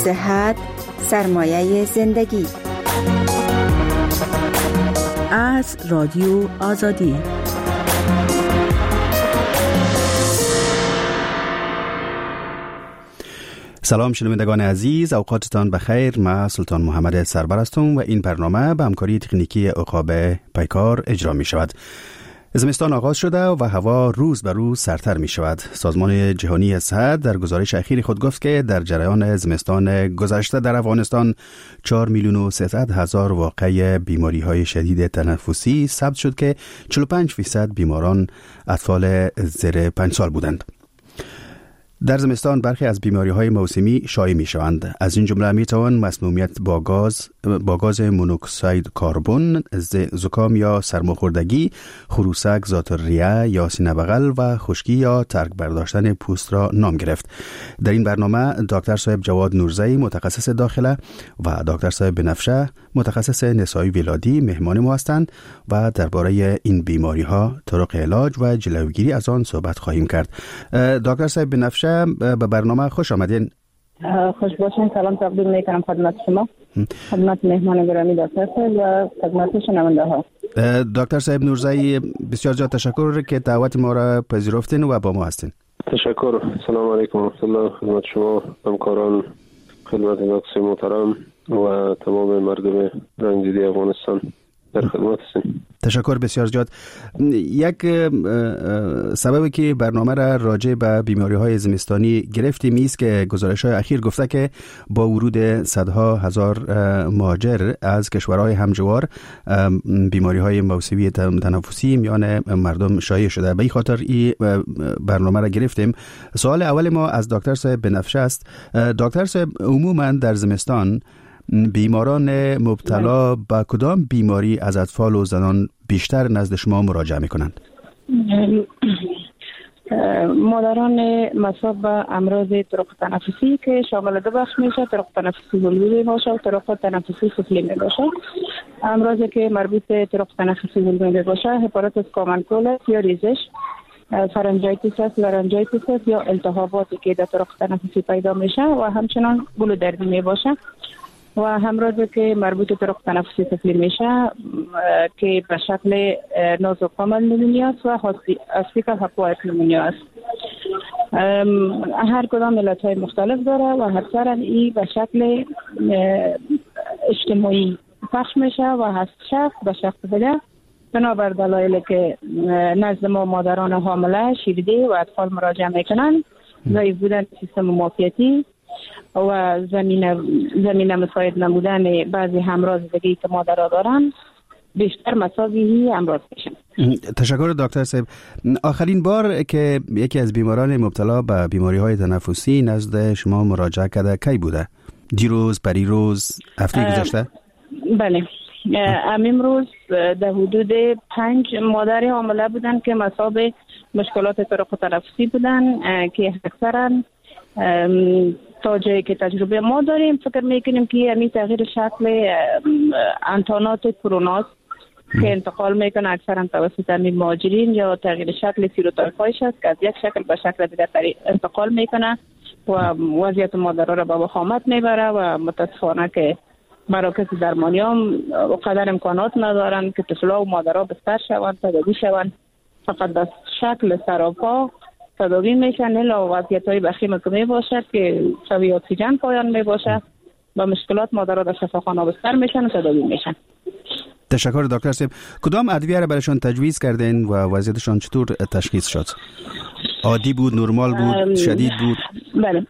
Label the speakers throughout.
Speaker 1: صحت سرمایه زندگی.
Speaker 2: از رادیو آزادی.
Speaker 3: سلام شنوندگان عزیز، اوقاتتان بخیر. من سلطان محمد سربر هستم و این برنامه به همکاری تکنیکی عقاب پیکار اجرا می شود. زمستان آغاز شده و هوا روز به روز سردتر می شود. سازمان جهانی صحت در گزارش اخیر خود گفت که در جریان زمستان گذشته در افغانستان 4,300,000 واقعه بیماری های شدید تنفسی ثبت شد که 45% بیماران اطفال زیر 5 سال بودند. در زمستان برخی از بیماری‌های موسمی شایع می‌شوند. از این جمله می‌توان مسمومیت با گاز مونوکسید کربن، زکام یا سرماخوردگی، خروسک ذات ریه یا سینه بغل و خشکی یا ترک برداشتن پوست را نام گرفت. در این برنامه دکتر صاحب جواد نورزی متخصص داخله و دکتر صاحب بنفشه متخصص نسایی ولادی مهمان ما هستند و درباره این بیماری‌ها، طرق علاج و جلوگیری از آن صحبت خواهیم کرد. دکتر صاحب بنفشه به برنامه خوش آمدین.
Speaker 4: خوش باشین. سلام تقدیم میکنم خدمت شما، خدمت مهمان گرامی دکتر صاحب و خدمت شنونده ها.
Speaker 3: دکتر صاحب نورزی، بسیار زیاد تشکر که دعوت ما را پذیرفتین و با ما هستین.
Speaker 5: تشکر. سلام علیکم و رحمت الله خدمت شما همکاران، خدمت دکتر محترم و تمام مردم رنجیده افغانستان در خدمت هستیم.
Speaker 3: تشکر بسیار زیاد. یک سببی که برنامه را راجع به بیماری‌های زمستانی گرفتیم است که گزارش‌های اخیر گفته که با ورود صدها هزار مهاجر از کشورهای همجوار بیماری‌های موسمی تنفسی میان مردم شایع شده. به این خاطر این برنامه را گرفتیم. سوال اول ما از دکتر صاحب بنفشه است. دکتر صاحب، عموماً در زمستان بیماران مبتلا به کدام بیماری از اطفال و زنان بیشتر نزد شما مراجعه میکنند؟
Speaker 4: مادران مصاب به امراض طرق تنفسی که شامل دو بخش میشه، طرق تنفسی بلغومی باشه و طرق تنفسی سفلی می باشه. امراضی که مربوط به طرق تنفسی بلغومی باشه هپاتیتس کامن کولر یا ریزش، فرنجایتیس است، لارنجایتیس است یا التهاباتی که در طرق تنفسی پیدا میشه و همچنان گلودردی می باشه. و همراضی که مربوط به طرق تنفسی سفلی میشه که به شکل نازوکامل نمونیا است و هاسپیکال هاپوایت نمونیا است. هر کدام علتهای مختلف داره و اکثرا این به شکل اجتماعی پخش میشه و هست شخص به شخص دیگه بنابر دلایلی که نزد ما مادران حامله، شیرده و اطفال مراجعه میکنن، ضعیف بودن سیستم معافیتی و زمینه مساعد نمودن بعضی امراض دیگه که مادرها دارن بیشتر مساوی امراض میشن.
Speaker 3: تشکر دکتر صاحب. آخرین بار که یکی از بیماران مبتلا به بیماری‌های تنفسی نزد شما مراجعه کرده کی بوده؟ دیروز، پریروز، هفته گذشته؟
Speaker 4: بله، امروز در حدود 5 مادر حامله بودن که مصاب مشکلات طرق تنفسی بودن که اکثرا تا جایی که تجربه ما داریم فکر میکنیم که یعنی تغییر شکل انتانات کروناست که انتقال میکنه اکثرا توسط مهاجرین یا تغییر شکل سیروتایپایش است که از یک شکل به شکل دیگر انتقال میکنه و وضعیت مادرها را به وخامت میبره و متاسفانه که مراکز درمانی هم قدر امکانات ندارن که طفلا و مادرها بستر شوند، تداوی شوند. فقط به شکل سراپا تداوی میشن الا وضعیت‌های بخیم که می باشد که سوی اکسیژن پایان می باشد با مشکلات مادرها در شفاخانه بستر میشن و تداوی میشن.
Speaker 3: تشکر دکتر صاحب. کدام ادویه را برایشان تجویز کردین و وضعیتشان چطور تشخیص شد؟ عادی بود، نرمال بود، شدید بود؟
Speaker 4: بله،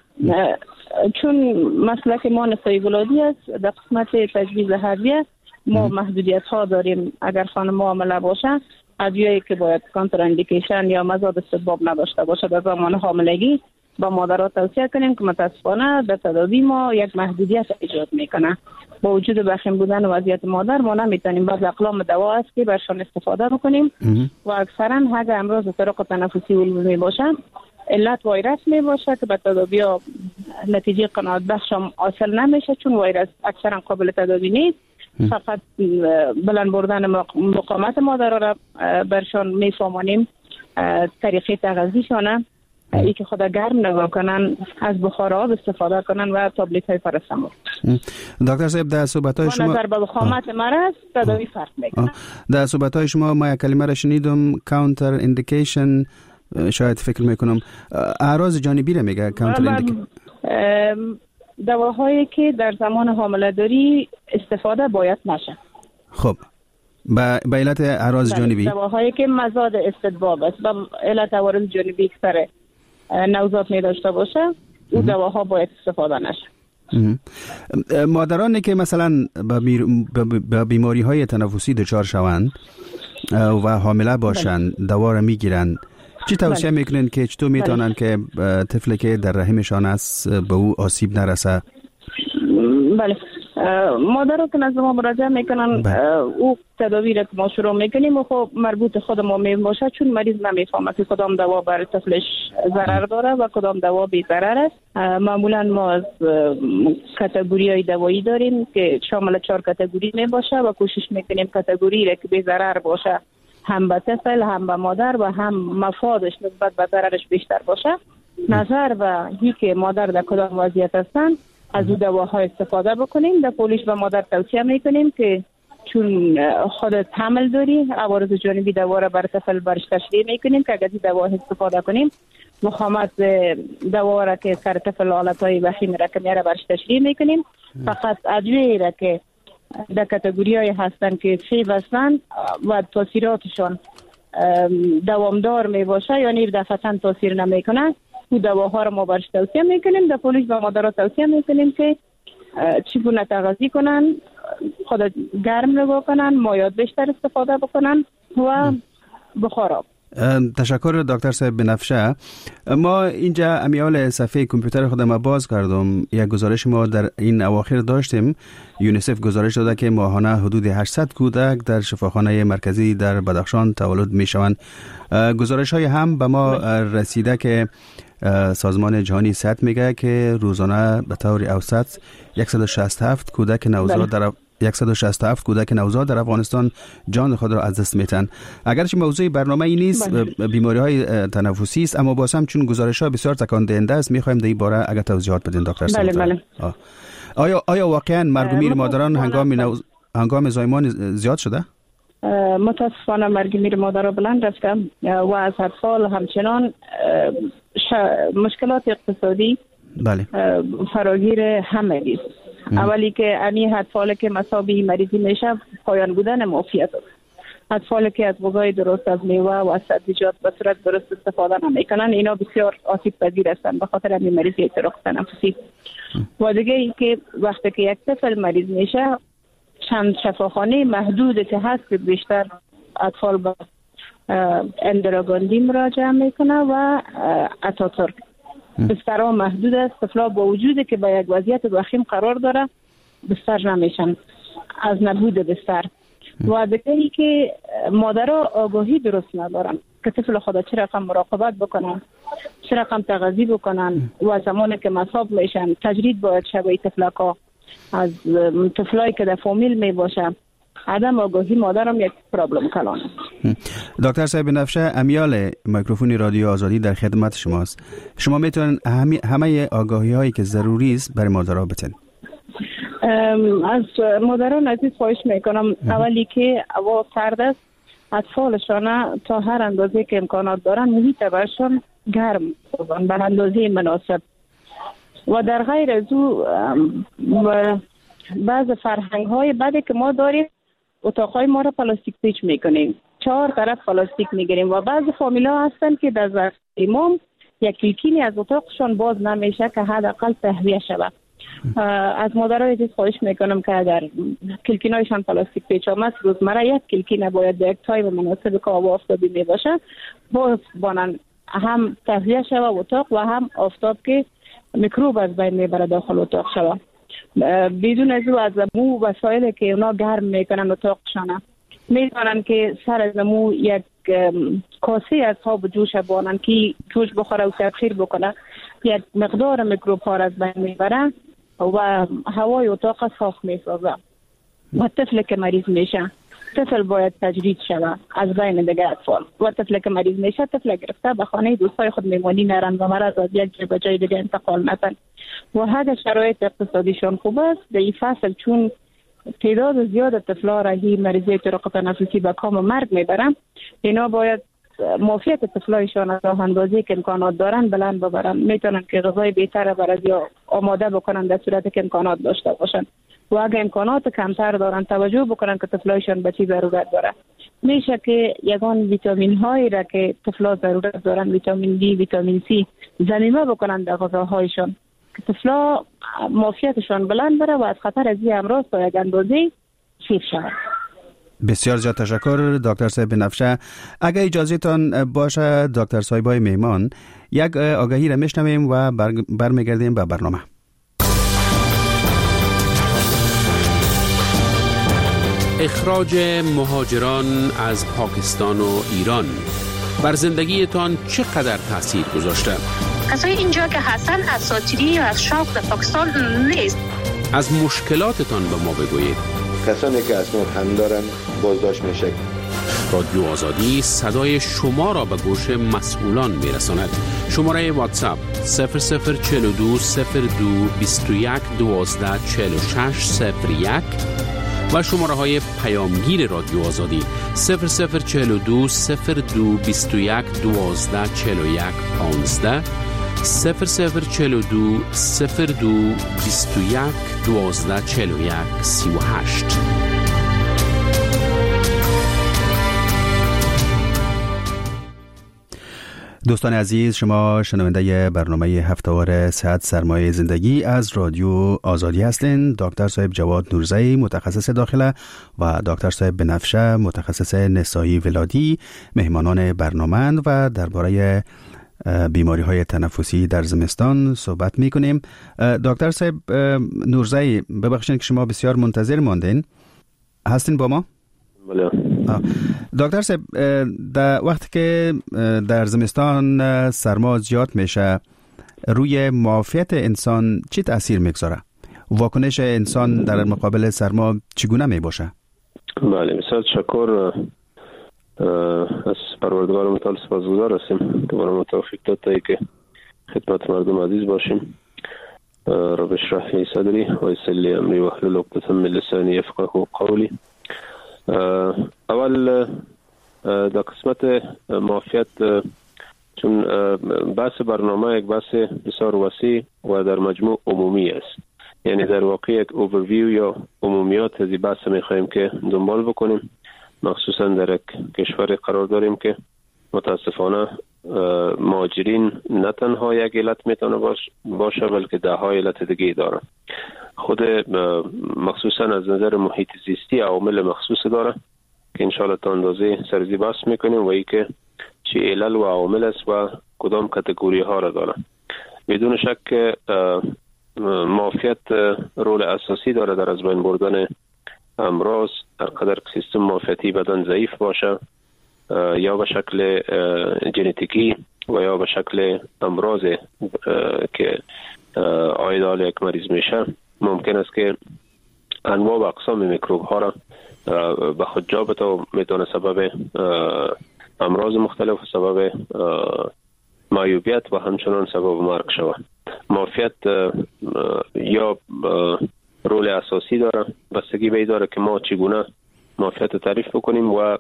Speaker 4: چون مسلک ما نسایی ولادی است، در قسمت تجویز ادویه ما محدودیت ها داریم. اگر خانم حامله باشه ادویه‌ای که باید کانتراندیکیشن یا مزاد استحباب نداشته باشه در زمان حاملگی با مادرها توصیه کنیم که متاسفانه در تداوی ما یک محدودیت ایجاد میکنه. با وجود بخیم بودن وضعیت مادر ما نمیتونیم بعض اقلام دوا است که برشان استفاده بکنیم و اکثرا اگر امراض طرق تنفسی عمومی باشه علت ویروس می باشه که به تداوی نتیجه قناعت بخش حاصل نمیشه چون ویروس اکثرا قابل تداوی نیست. فقط بلند بردن مقاومت مادر را برشان میفهمانیم طریقه تغذیشانه ای که خود گرم نگاه کنن، از بخار آب استفاده کنن و تابلت های پاراسیتامول.
Speaker 3: دکتر صاحب در صحبت‌های شما
Speaker 4: نظر به ضخامت مرض تداوی فرق میکنه.
Speaker 3: در صحبت‌های شما ما یک کلمه را شنیدم، کانتر ایندیکیشن، شاید فکر میکنم اعراض جانبی را میگه کانتر ایندیکیشن.
Speaker 4: دواهایی که در زمان حامله داری استفاده باید نشه.
Speaker 3: خب به علت اعراض جانبی،
Speaker 4: دواهایی که مزاد استدباب است و علت عوارض جانبی اکثر نوزاد می داشته باشه، او دواها باید استفاده نشه.
Speaker 3: مادرانی که مثلا با بیماری های تنفسی دچار شوند و حامله باشند دوا را میگیرند، چی توصیه میکنین که چطور میتونن که طفلی که در رحمشان است به او آسیب نرسه؟
Speaker 4: بله، مادرها که نزد ما مراجعه میکنن او تداوی را که ما شروع میکنیم و خب مربوط خود ما میباشه، چون مریض نمیفهمه که کدام دوا برای طفلش ضرر داره و کدام دوا بی ضرر است. معمولا ما از کاتگوری های دوایی داریم که شامل 4 کاتگوری میباشه و کوشش میکنیم کاتگوری را که بی ضرر باشه هم به طفل هم به مادر و هم مفادش نسبت به ضررش بیشتر باشه، نظر و هی که مادر در کدام وضعیت هستن از او دواها استفاده بکنیم. در پولیش به مادر توصیه میکنیم که چون خودت حمل داری، عوارض جانبی دوا را بر طفل برش تشریح میکنیم که اگر دوا استفاده کنیم مخامت دوا را که سر طفل حالتهای وخیم رقمی را برش تشریح میکنیم. فقط ادویه را که در کاتگوری های هستن که سیف هستن و تاثیراتشان دوامدار می باشه یعنی دفعتاً تاثیر نمیکنه، او دواها را ما برش توصیه میکنیم. در پولیس و مادر را توصیه میکنیم که چگونه تغذیه کنن، خود گرم نگاه کنن، مایعات بیشتر استفاده بکنن و بخار آب.
Speaker 3: تشکر دکتر صاحب بنفشه. ما اینجا امیال صفحه کامپیوتر خودم باز کردم، یک گزارش ما در این اواخر داشتیم. یونیسف گزارش داده که ماهانه حدود 800 کودک در شفاخانه مرکزی در بدخشان تولد می شوند. گزارش های هم به ما رسیده که سازمان جهانی صحت میگه که روزانه به طور اوسط 167 کودک نوزاد در افغانستان جان خود را از دست میتن. اگرچه موضوع برنامه ای نیست، بیماری های تنفسی است، اما باز هم چون گزارش ها بسیار تکان دهنده است میخوایم در این باره اگر توضیحات بدین دکتر صاحب.
Speaker 4: بله.
Speaker 3: آیا واقعا مرگ و میر مادران هنگام زایمان زیاد شده؟
Speaker 4: متاسفانه مرگ میر مادر بلند رفته و از اطفال همچنان مشکلات اقتصادی
Speaker 3: بله
Speaker 4: فراگیر همه است. اولی که امی اطفال که مصابی مریضی میشه پایان بودن معافیت است. اطفال که از غذای درست، از میوه و از سبزیجات به صورت درست استفاده نمیکنن اینا بسیار آسیب پذیر هستند به خاطر همین مریضی احتراق تنفسی. و دیگه این که وقتی که یک طفل مریض میشه چند شفاخانه محدود که هست که بیشتر اطفال با اندراگاندی مراجعه میکنه و اتاتورک. بسترها محدود است، طفلا با وجودی که با یک وضعیت وخیم قرار داره بستر نمیشن از نبود بستر. و دیگه که مادرها آگاهی درست ندارن که طفل خود چه رقم مراقبت بکنن، چه رقم تغذیه بکنن و زمانی که مصاب میشن تجرید باید شبیه طفلکا از طفلایی که در فامیل می باشه. عدم آگاهی مادرم یک پرابلم کلان.
Speaker 3: دکتر صاحب بنفشه، امیال میکروفون رادیو آزادی در خدمت شماست. شما میتونن همه آگاهی هایی که ضروری است برای مادرها بتن.
Speaker 4: از مادران عزیز خواهش میکنم اولی که هوا سرد است، اطفالشان تا هر اندازه که امکانات دارن محیط برشان گرم بکنن به اندازه مناسب. و در غیر از او بعض فرهنگ های بعدی که ما داریم اتاقای ما را پلاستیک پیچ میکنیم، 4 طرف پلاستیک میگیریم و بعض فامیل ها هستن که در ظرف امام یک کلکینی از اتاقشان باز نمیشه که حداقل تهویه شود. از مادرای عزیز خواهش میکنم که اگر کلکینایشان پلاستیک پیچ آمد روزمره یک کلکین باید در یک تایم مناسب که آب آفتابی میباشه باز بانن هم تهویه شود اتاق و هم آفتاب که میکروب از بین میبره داخل اتاق شود. بدون از او از مو وسایلی که اونا گرم میکنن اتاقشانه میتونن که سر از مو یک کاسه از آب جوش بانن که جوش بخوره و تبخیر بکنه، یک مقدار میکروب ها از بین میبره و هوای اتاق صاف میسازه. و طفل که مریض میشه طفل باید تجدید شود از بین دیگر اطفال و طفلی که مریض میشه طفل گرفته به خانه دوستای خود میمانی نرن و مرض از یک جای به جای دیگه انتقال نتن و اگر شرایط اقتصادیشان خوب است در این فصل چون تعداد زیاد طفلا را هی مریضی طرق تنفسی به کام و مرگ میبرن اینا باید معافیت طفلایشان از راه اندازی که امکانات دارن بلند ببرن میتونن که غذای بهتر برای آماده بکنن در صورت که امکانات داشته باشن و اگه امکانات کمتر دارن توجه بکنن که طفلایشان به چی ضرورت داره میشه که یگان ویتامین هایی را که طفلا ضرورت دارن ویتامین دی ویتامین سی ضمیمه بکنن در غذاهایشان که طفلا معافیتشان بلند بره و از خطر از این امراض تا یک اندازه حفظ شود.
Speaker 3: بسیار زیاد تشکر دکتر صاحب بنفشه. اگر اجازه تان باشه دکتر صاحبای میمان یک آگهی را میشنویم و برمیگردیم به برنامه.
Speaker 6: اخراج مهاجران از پاکستان و ایران بر زندگیتان چقدر تاثیر گذاشته؟
Speaker 7: کسایی اینجا که هستن اساطیری یا از شوق در پاکستان نیست.
Speaker 6: از مشکلاتتان به ما بگویید.
Speaker 8: کسانی که اسناد هم دارن بازداشت میشه.
Speaker 6: رادیو آزادی صدای شما را به گوش مسئولان میرساند. شماره واتساپ 0042 02 21 12 46 01 و شماره های پیامگیر رادیو آزادی 0042 02 21 12 41 15 0042 02 21 12 41 38.
Speaker 3: دوستان عزیز، شما شنونده برنامه هفته‌وار صحت سرمایه زندگی از رادیو آزادی هستین. دکتر صاحب جواد نورزئی متخصص داخله و دکتر صاحب بنفشه متخصص نسایی ولادی مهمانان برنامه و درباره بیماری های تنفسی در زمستان صحبت می کنیم. دکتر صاحب نورزئی، ببخشید که شما بسیار منتظر ماندین. هستین با ما؟
Speaker 5: بله.
Speaker 3: دکتر صاحب، در وقتی که در زمستان سرما زیاد میشه روی معافیت انسان چی تأثیر میگذاره؟ واکنش انسان در مقابل سرما چگونه می باشه؟
Speaker 5: بله، بسیار تشکر. از پروردگار متعال سپاسگزار هستیم که برای ما توفیق داد تا که خدمت مردم عزیز باشیم. رب اشرح لی صدری و یسر لی امری واحلل عقدة من لسانی یفقهوا قولی. اول در قسمت معافیت، چون بحث برنامه یک بحث بسیار وسیع و در مجموع عمومی است، یعنی در واقع یک اوورویو یا عمومیات از این بحث میخوایم که دنبال بکنیم. مخصوصا در یک کشور قرار داریم که متاسفانه مهاجرین نه تنها یک علت میتونه باشه بلکه ده ها علت دیگه داره. خود مخصوصا از نظر محیط زیستی عوامل مخصوص داره که انشاءالله تا اندازه سرزی بحث میکنیم و ای که چی علل و عوامل است و کدام کاتگوری ها را داره. بدون شک معافیت رول اساسی داره در از بین بردن امراض. هر قدر که سیستم معافیتی بدن ضعیف باشه یا به شکل ژنتیکی و یا به شکل امراض که آید یک مریض میشه، ممکن است که انواع و اقسام میکروب ها را به خود جا بده و میتونه سبب امراض مختلف و سبب معیوبیت و همچنان سبب مرگ شود. معافیت یا رول اساسی داره، بستگی به این داره که ما چگونه معافیت تعریف بکنیم و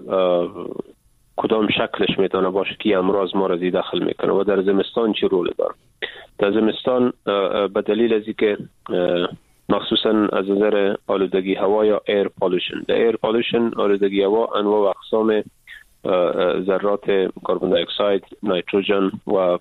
Speaker 5: کدام شکلش میتونه باشه که امراض ما را داخل میکنه و در زمستان چی رول داره. در زمستان به دلیل از اینکه مخصوصا از نظر آلودگی هوا یا ایر پالوشن، در ایر پالوشن آلودگی هوا انواع و اقسام ذرات کربن دی اکساید، نیتروژن و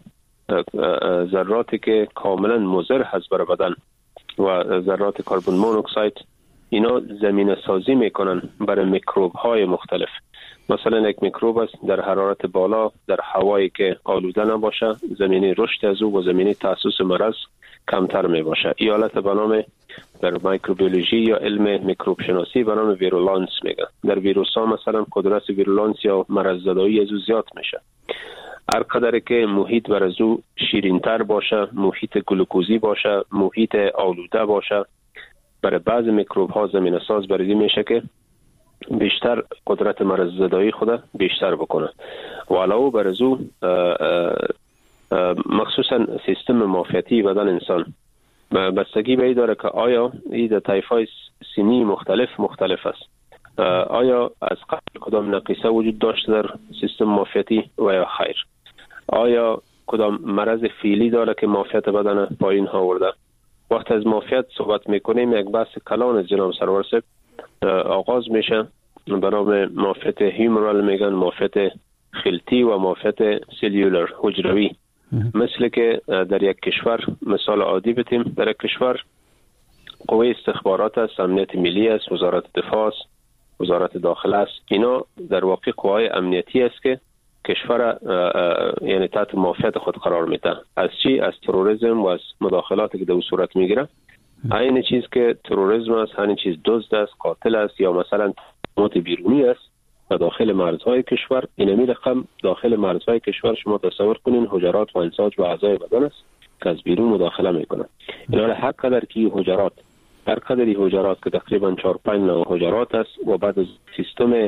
Speaker 5: ذراتی که کاملا مضر هست برای بدن و ذرات کربن مونوکساید، اینا زمینه سازی میکنن برای میکروب های مختلف. مثلا یک میکروب است در حرارت بالا در هوایی که آلوده نباشه، زمینه رشد از او و زمینه تاسیس مرض کمتر می باشه. این حالت به نام در میکروبیولوژی یا علم میکروب شناسی به نام ویرولانس میگن. در ویروس ها مثلا قدرت ویرولانس یا مرض زدایی از او زیاد میشه. هر قدر که محیط بر از او شیرینتر باشه، محیط گلوکوزی باشه، محیط آلوده باشه، برای بعض میکروب ها زمینه ساز برای میشه که بیشتر قدرت مرض زدایی خود بیشتر بکنه و علاوه بر از او مخصوصا سیستم معافیتی بدن انسان بستگی به این داره که آیا این در طیف‌های سنی مختلف است. آیا از قبل کدام نقیصه وجود داشته در سیستم معافیتی و یا خیر؟ آیا کدام مرض فعلی داره که معافیت بدن پایین ها آورده؟ وقت از معافیت صحبت میکنیم یک بحث کلان از جناب سرور صاحب آغاز میشه به نام معافیت هیومرال، میگن معافیت خلطی و معافیت سلولر حجروی. مثل که در یک کشور مثال عادی بتیم، در یک کشور قوه استخبارات است، امنیت ملی است، وزارت دفاع است، وزارت داخله است. اینا در واقع قوای امنیتی است که کشور یعنی تحت معافیت خود قرار میده. از چی؟ از تروریسم و از مداخلاتی که در صورت میگیره. این چیز که تروریسم است، همین چیز دزد است، قاتل است، یا مثلا تهمات بیرونی است داخل مرزهای کشور. این رقم داخل مرزهای کشور شما تصور کنین حجرات و انساج و اعضای بدن است که از بیرون مداخله میکنه. اینا هر قدر که حجرات، هر قدری حجرات که تقریبا 4-5 نوع حجرات است و بعد از سیستم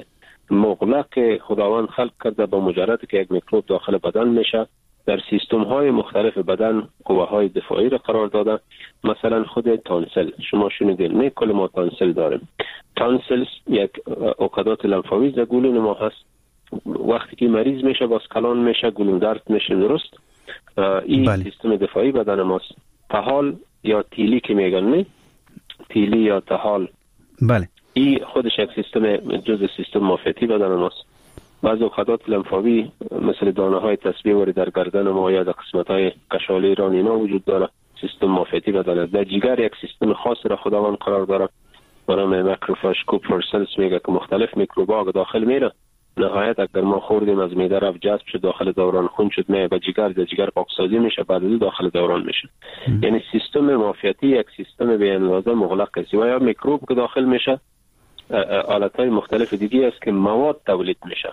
Speaker 5: مغلق خداوند خلق کرده با مجرد که یک میکروب داخل بدن میشه، در سیستم های مختلف بدن قوه های دفاعی را قرار داده. مثلا خود تانسل، شما شنیدین نه؟ کل ما تانسل داریم. تانسل یک عقدات لنفاوی در گلوی ما هست. وقتی که مریض میشه باز کلان میشه، گلو درد میشه. درست این سیستم دفاعی بدن ماست. تحال یا تیلی که میگن، نه تیلی یا تحال،
Speaker 3: بله،
Speaker 5: این خودش یک سیستم جزء سیستم معافیتی بدن ماست. بعض عقدات لنفاوی مثل دانه های تسبیح در گردن ما یا در قسمت های کشالی ایران اینا وجود داره، سیستم معافیتی بدن. در جگر یک سیستم خاص را خداوند قرار داره به نام ماکروفاژ کوپرسلز، میگه که مختلف میکروبا داخل میره. نهایت اگر ما خوردیم از معده رفت جذب شد داخل دوران خون شد، میاد به جگر، در جگر پاکسازی میشه، بعد از داخل دوران میشه. یعنی سیستم معافیتی یک سیستم به اندازه مغلق است و یا میکروب که داخل میشه آلت‌های مختلف دیگه است که مواد تولید میشه.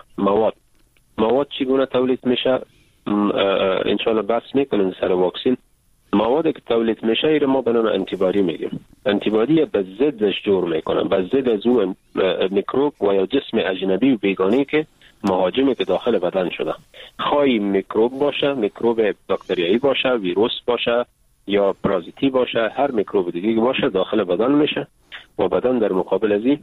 Speaker 5: مواد چگونه تولید میشه ان شاء الله بحث میکنیم سر واکسن. موادی که تولید میشه ایره ما به نام آنتیبادی میگیم. آنتیبادی به ضدش جور میکنن، به ضد از اون میکروب و یا جسم اجنبی و بیگانه‌ای که مهاجمی که داخل بدن شده. خواهی میکروب باشه، میکروب باکتریایی باشه، ویروس باشه یا پارازیتی باشه، هر میکروب دیگه باشه داخل بدن میشه و بدن در مقابل از این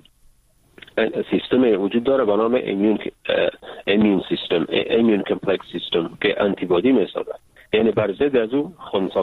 Speaker 5: سیستم وجود داره به نام ایمیون سیستم، ایمیون کمپلکس سیستم که آنتیبادی میسازه. یعنی بر ضد از او خنثی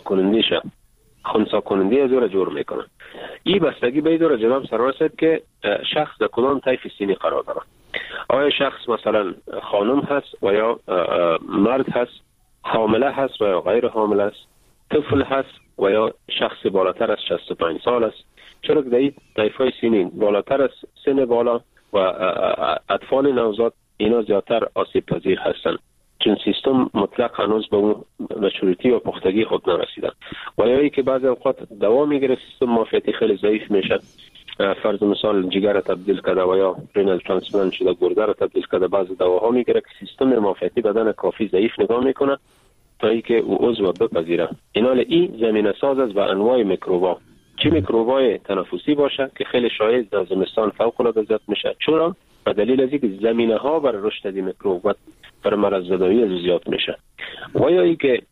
Speaker 5: کننده از او را جور میکنه. این بستگی به این داره جناب سرور صاحب که شخص در کدام طیف سنی قرار داره. آیا شخص مثلا خانم هست و یا مرد هست، حامله هست و یا غیر حامله است، طفل هست و یا شخص بالاتر از 65 سال است. چرا که در این طیف‌های سنی بالاتر از سن بالا و اطفال نوزاد اینا زیادتر آسیب پذیر هستند، چون سیستم مطلق هنوز به اون مچوریتی و پختگی خود نرسیده. و یا ای که بعضی اوقات دوا میگیره سیستم معافیتی خیلی ضعیف میشه، فرض مثال جگر تبدیل کرده و یا رینال ترانسپلانت شده، گرده را تبدیل کرده، بعضی دواها میگیره که سیستم معافیتی بدن کافی ضعیف نگاه میکنه تا ای که او عضو بپذیره. این زمینه ساز است و انواع میکروبا، چه میکروبای تنفسی باشه که خیلی شایع در زمستان فوق العاده زیاد میشه. چرا؟ به دلیل از اینکه زمینه ها برای رشد این میکروب و برای مرض زدایی زیاد میشه. و یا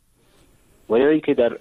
Speaker 5: ای که در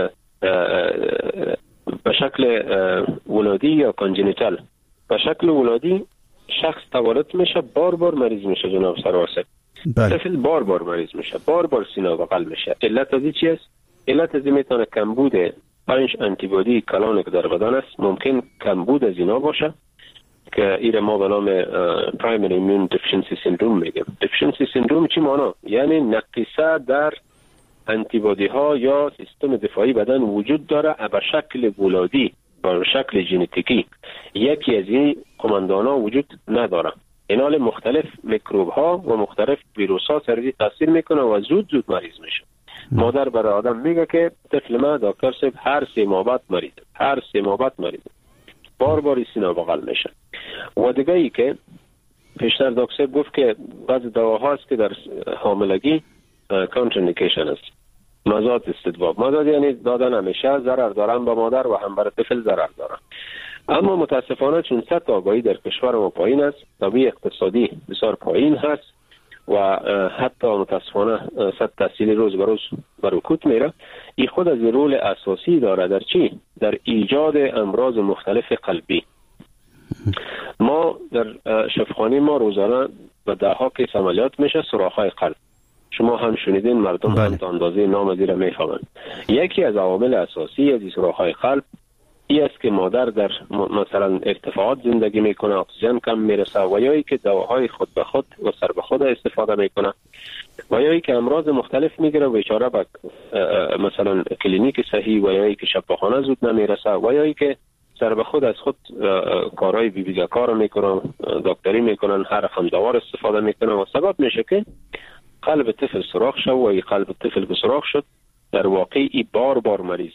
Speaker 5: به شکل ولادی یا کانجنیتال، به شکل ولادی شخص تولد میشه بار مریض میشه جناب سرور صاحب. طفل بار مریض میشه، بار سینه بغل میشه. علت از چی است؟ علت از میتونه کمبود 5 آنتیبادی کلان که در بدن است، ممکن کمبود از اینا باشه که ایره ما به نام پرایمری ایمیون دیفیشنسی سیندروم میگیم. دیفیشنسی سیندروم چی معنی؟ یعنی نقص در آنتیبادی ها یا سیستم دفاعی بدن وجود داره به شکل ولادی، به شکل ژنتیکی. یکی از این کماندانا وجود نداره. اینال مختلف میکروب ها و مختلف ویروس ها سر تاثیر میکنه و زود مریض میشه. مادر برای آدم میگه که طفل ما دکتر صاحب هر 3 ماه بعد مریض، بار سینه بغل میشه. و دیگه ای که پیشتر دکتر صاحب گفت که بعض دواها هست که در حاملگی کانتراندیکیشن است، مضاد استدباب. مضاد یعنی دادن همیشه ضرر دارن به مادر و هم برای طفل ضرر دارن. اما متاسفانه چون سطح آگاهی در کشور ما پایین است، طبیعی اقتصادی بسیار پایین هست و حتی متاسفانه سطح تحصیلی روز به روز به رکود میره، این خود از رول اساسی داره در چی؟ در ایجاد امراض مختلف قلبی. ما در شفاخانه ما روزانه به ده‌ها کیس عملیات میشه سوراخ‌های قلب. شما هم شنیدین، مردم هم تا اندازه نامدیره میفهمند. یکی از عوامل اساسی از سوراخ‌های قلب این است که مادر در مثلا ارتفاعات زندگی میکنه، اکسیژن کم میرسه، و یا ای که دواهای خود به خود و سر به خود استفاده میکنه، و یا ای که امراض مختلف میگیره و بیچاره به مثلا کلینیک صحیح، و یا ای که شفاخانه زود نمیرسه، و یا ای که سر به خود از خود کارهای بیبیگا کار میکنن، دکتری میکنن، هر رقم دوا استفاده میکنن و سبب میشه که قلب طفل سوراخ شد. و این قلب طفل که سوراخ شد در واقع ای بار مریض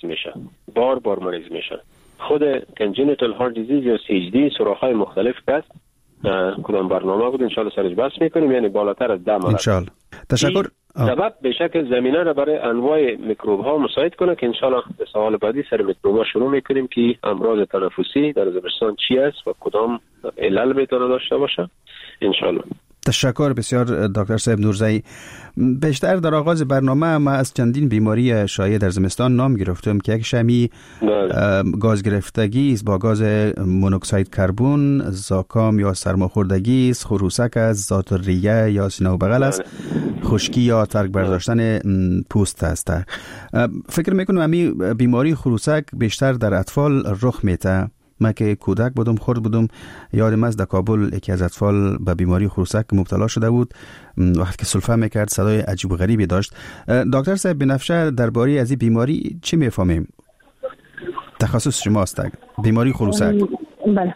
Speaker 5: میشه. خود congenital heart disease یا CHD سوراخ‌های مختلف است. کدام برنامه بود انشالله سرش بحث میکنیم، یعنی بالاتر از 10 مرض
Speaker 3: انشالله. تشکر.
Speaker 5: سبب به شکل زمینه را برای انواع میکروب ها مساعد کنه که انشالله به سوال بعدی سر میکروب ها شروع میکنیم که امراض تنفسی در زمستان چی است و کدام علل میتونه داشته باشه انشالله.
Speaker 3: تشکر بسیار دکتر صاحب نورزئی. بیشتر در آغاز برنامه ما از چندین بیماری شایع در زمستان نام گرفتم که یک شمی گاز گرفتگی است با گاز مونوکسید کربن، زکام یا سرماخوردگی است، خروسک است، ذات ریه یا سینه و بغل است، خشکی یا ترک برداشتن پوست است. فکر میکنم امی بیماری خروسک بیشتر در اطفال رخ میده. ما که کودک بودم، خرد بودم، یادم است در کابل یکی از اطفال به بیماری خروسک مبتلا شده بود. وقتی که سلفه میکرد صدای عجیب و غریبی داشت. دکتر صاحب بنفشه درباره از این بیماری چی میفهمیم؟ تخصص شماست بیماری خروسک.
Speaker 4: بله.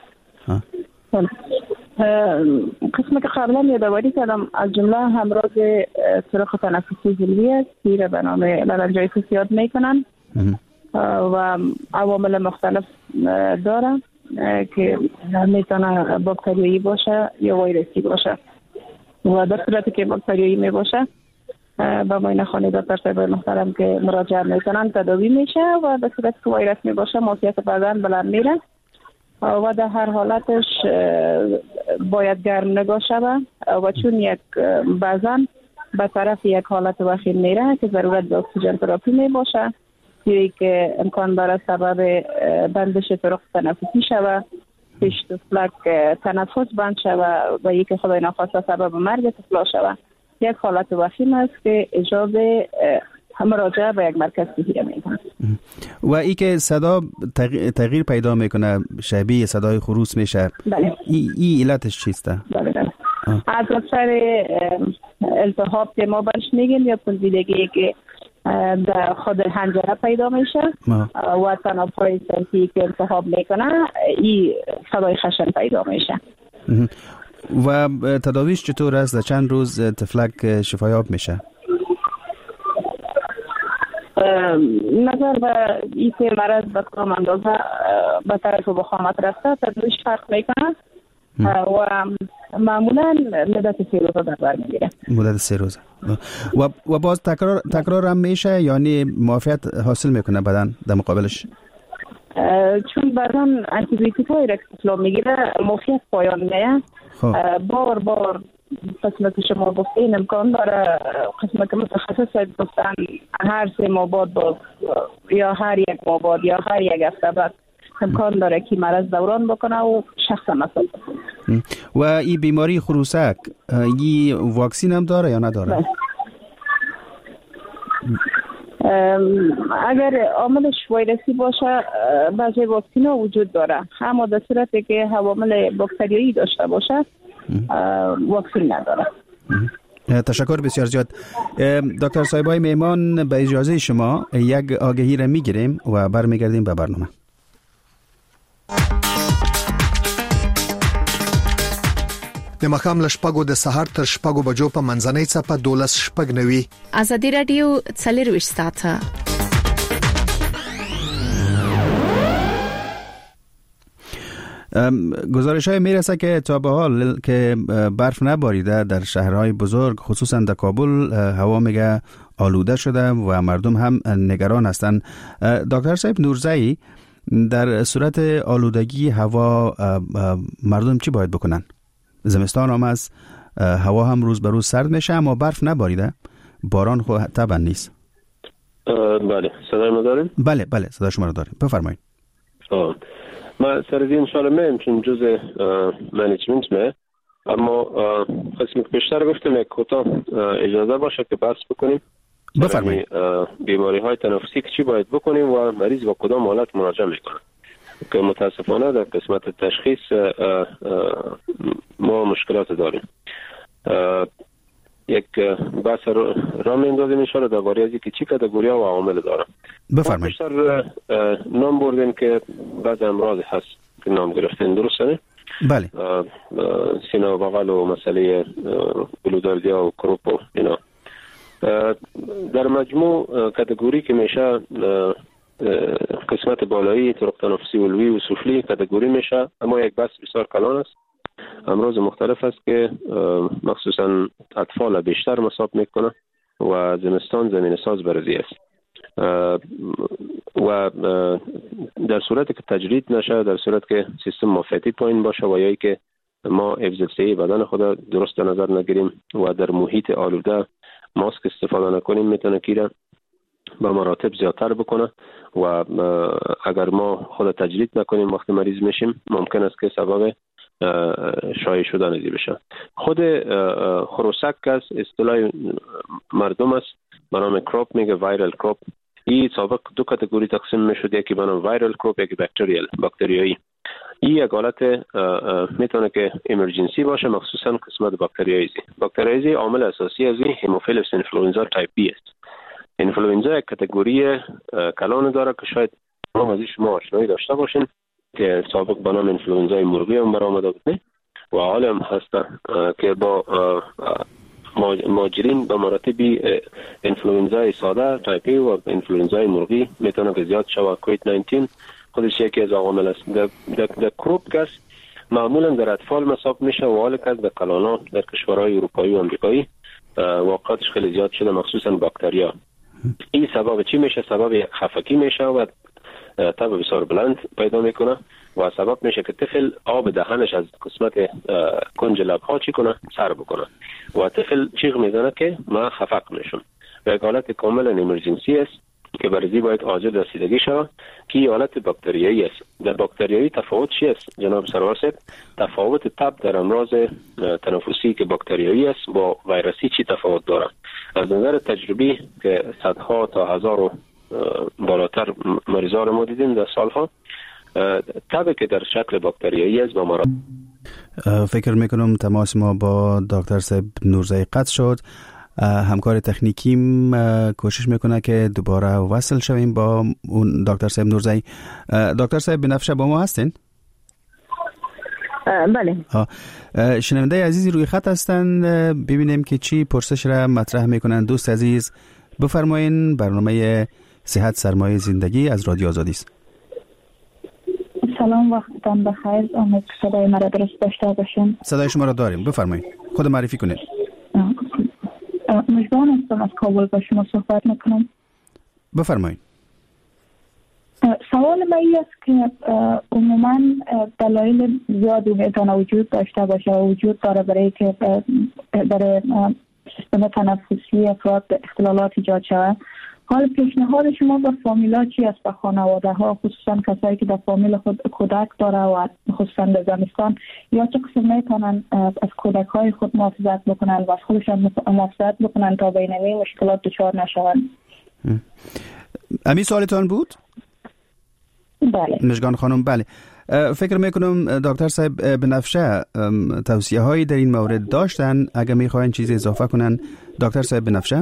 Speaker 4: قسم که قبلا یادآوری کردم از جمله همراض سوراخ تنفسی ژیلی است که به نام لارنجایتیس یاد میکنن و عوامل مختلف داره که میتونه باکتریایی باشه یا ویروسی باشه و در صورتی که باکتریایی می باشه با معاینه خانه دکتر صاحب محترم که مراجعه میکنن تداوی میشه و در صورتی که ویروس می باشه معافیت بدن بلند میره و در هر حالتش باید گرم نگاه شود و چون یک بعضن به طرف یک حالت وخیم میره که ضرورت به اکسیژن تراپی می باشه که امکان داره سبب بندش طرق تنفسی شود، پیش طفلک تنفس بند شود و یکی خدای نخواسته سبب مرگ طفل شود. یک حالت وخیم است که اجازه مراجعه به یک مرکز صحی میکنه.
Speaker 3: و ای که صدا تغییر پیدا میکنه، شبیه صدای خروس میشه.
Speaker 4: بله.
Speaker 3: ای علتش چیست؟
Speaker 4: بله. از اثر التهاب که ما برش میگیم یا پوزیدگی که در خود حنجره پیدا میشه و تنابهای صحی که التهاب میکنه این صدای خشن پیدا میشه.
Speaker 3: و تداویش چطور است؟ در چند روز طفلک شفایاب میشه؟
Speaker 4: نظر به این که مرض به کدام اندازه به طرف وخامت رفته تداویش فرق میکنه و معمولا مدت 3 روزه در بر میگیره.
Speaker 3: مدت 3 روزه. و باز تکرار هم میشه، یعنی معافیت حاصل میکنه بدن در مقابلش؟
Speaker 4: چون بدن انتیبیوتیک های را که طفل میگیره معافیت پایان میه. بار قسمت که شما گفتین امکان داره قسمت که متخصص گفتن هر 3 ماه بعد یا هر 1 ماه بعد یا هر 1 هفته بعد امکان داره که مرض دوران بکنه و شخص مسئول بکنه.
Speaker 3: و این بیماری خروسک این واکسین هم داره یا نداره؟
Speaker 4: اگر عاملش ویروسی باشه بعضی واکسین ها وجود داره، اما در صورتی که عوامل باکتریایی داشته باشه واکسین نداره.
Speaker 3: تشکر بسیار زیاد دکتر صاحبای میمان. به اجازه شما یک آگهی را میگیریم و برمیگردیم به برنامه.
Speaker 9: د مخام لشپګو د سحر تر شپګو بجو په منځنۍ چپه 12 شپګ نوي.
Speaker 10: ازادي رادیو 24 ساعته.
Speaker 3: گزارش های میرسه که تا به حال که برف نباریده در شهرهای بزرگ خصوصا در کابل هوا میگه آلوده شده و مردم هم نگران هستند. دکتر صاحب نورزئی، در صورت آلودگی هوا مردم چی باید بکنن؟ زمستان هم از هوا هم روز به روز سرد میشه اما برف نباریده، باران خود طبعا نیست.
Speaker 5: بله صدای ما داریم؟
Speaker 3: بله صدای شما رو داریم، بفرمایید.
Speaker 5: ما سر از این انشاءالله میشیم جز منیجمنت می، اما قسمی که بیشتر گفتم یک کوتاه اجازه باشه که بحث بکنیم.
Speaker 3: بفرمایید.
Speaker 5: بیماری های تنفسی که چی باید بکنیم و مریض با کدام حالت مراجعه میکنه که متاسفانه در قسمت تشخیص ما مشکلات داریم. یک بحث را میندازیم انشاءالله درباره از اینکه چی کاتگوری ها و عوامل داره.
Speaker 3: بفرمایید.
Speaker 5: بیشتر نام بردیم که بعض امراض هست که نام گرفتین، درسته؟
Speaker 3: بله.
Speaker 5: سینه و بغل و مسئله بلودردیا و کروپ و اینا. در مجموع کاتگوری که میشه قسمت بالایی طرق تنفسی علوی و سفلی کاتگوری میشه، اما یک بحث بسیار کلان است. امراض مختلف است که مخصوصا اطفال بیشتر مصاب میکنه و زمستان زمین ساز برزی است و در صورت که تجرید نشه، در صورت که سیستم معافیتی پایین باشه و یا که ما حفظ صحی بدن خود درست در نظر نگیریم و در محیط آلوده ماسک استفاده نکنیم، میتونه که به مراتب زیادتر بکنه و اگر ما خود تجرید نکنیم وقتی مریض میشیم ممکن است که سبب شایع شدن ازی بشه. خود خروسک از اصطلاح مردم است به نام کروپ، میگه وایرال کروپ. این سابق دو کاتگوری تقسیم میشد، یکی به نام وایرال کروپ، یکی باکتریایی. این یک حالت میتونه که ایمرجنسی باشه، مخصوصا قسمت باکتریایی عامل اساسی از این هموفیلس اینفلوئنزا تایپ بی است. اینفلوئنزا یک کاتگوری کلان داره که شاید ما از شما آشنایی داشته باشین که سابق به نام اینفلوئنزای مرغی هم برآمده بود و حالا هم هست که با ماجرین به مراتب اینفلوئنزای ساده تایپی و اینفلوئنزای مرغی میتونه که زیاد شوه. کووید 19 خودش یکی از عوامل است. در کروپ کس معمولا در اطفال مصاب میشه و حال کس در کلانا در کشورهای اروپایی و امریکایی واقعاتش خیلی زیاد شده، مخصوصا باکتریا. این سبب چی میشه؟ سبب خفگی میشه و تب بسیار بلند پیدا میکنه و سبب میشه که طفل آب دهنش از قسمت کنج لبها چی کنه؟ سر بکنه و طفل چیغ میزنه که من خفق میشم. و یک حالت کاملا ایمرجنسی است که برزی باید عاجل رسیدگی شود که این حالت باکتریایی است. در باکتریایی تفاوت چی است جناب سرور صاحب؟ تفاوت تب در امراض تنفسی که باکتریایی است با ویروسی چی تفاوت داره؟ از نظر تجربی که صدها تا هزار بالاتر مریضان ما دیدیم در سالها، تب که در شکل باکتریایی است با ما
Speaker 3: فکر میکنم تماس ما با دکتر صاحب نورزی قطع شد. همکار تکنیکیم کوشش میکنه که دوباره وصل شویم با اون دکتر صاحب نورزی. دکتر صاحب بنفشه با ما هستین؟
Speaker 4: بله.
Speaker 3: شنونده عزیزی روی خط هستن، ببینیم که چی پرسش را مطرح میکنن. دوست عزیز بفرمایین. برنامه صحت سرمایه زندگی از رادیو آزادی است.
Speaker 11: سلام، وقتتان بخیر. امید صدای مرا درست داشته باشین.
Speaker 3: صدای شما را داریم، بفرمایید. خود معرفی کنید.
Speaker 11: مجبان هستم از کابل با شما صحبت میکنم.
Speaker 3: بفرمایید.
Speaker 11: سوال من این است که عموما دلایل زیادی میتونه وجود داشته باشه و وجود داره برای که برای سیستم تنفسی افراد اختلالات ایجاد شود. حال پیشنهاد شما با فامیلا چی است؟ با خانواده ها، خصوصا کسایی که در فامیل خود کودک داره و خصوصا در زمستان، یا چه قسم میتونن از کودک های خود محافظت بکنن و از خودشان محافظت بکنن تا به این مشکلات دچار نشوند؟
Speaker 3: امی سوالتان بود؟
Speaker 11: بله.
Speaker 3: مژگان خانم، بله. فکر میکنم دکتر صاحب بنفشه توصیه هایی در این مورد داشتن. اگر میخواین چیزی اضافه کنن دکتر صاحب بنفشه؟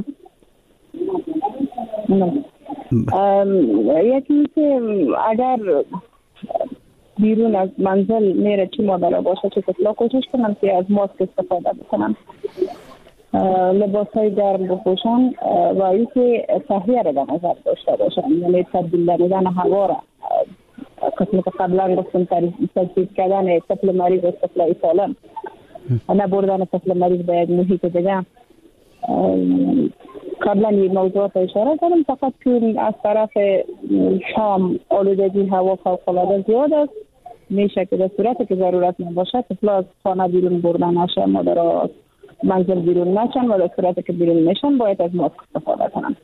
Speaker 4: یکی که اگر بیرون از منزل میره چی مادر باشه چه طفلا کوشش کنم که از ماسک استفاده بکنم، لباس های گرم بپوشن و اینکه صحیح را در نظر داشته باشن، یعنی تبدیل نمودن هوا را قسمی که قبلا گفتم تجدید کردن طفل مریض و طفل سالم، نبردن طفل مریض به یک محیط دیگه. قبلا این موضوعات اشاره کردم، فقط که از طرف شام آلودگی هوا فوق‌العاده زیاد است، میشه که در صورتی که ضرورت نباشه طفل از خانه بیرون بردن نشه، مادر منزل بیرون نشن و در صورتی که بیرون میشن باید از ماسک استفاده کنن.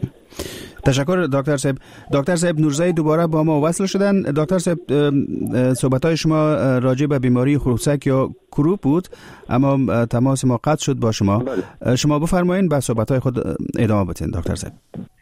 Speaker 3: تشکر دکتر صاحب. دکتر صاحب نورزایی دوباره با ما وصل شدن. دکتر صاحب صحبت‌های شما راجع به بیماری خروسک یا کروپ بود، اما تماس ما قطع شد با شما. بله. شما بفرمایید با صحبت‌های خود ادامه بدین دکتر صاحب.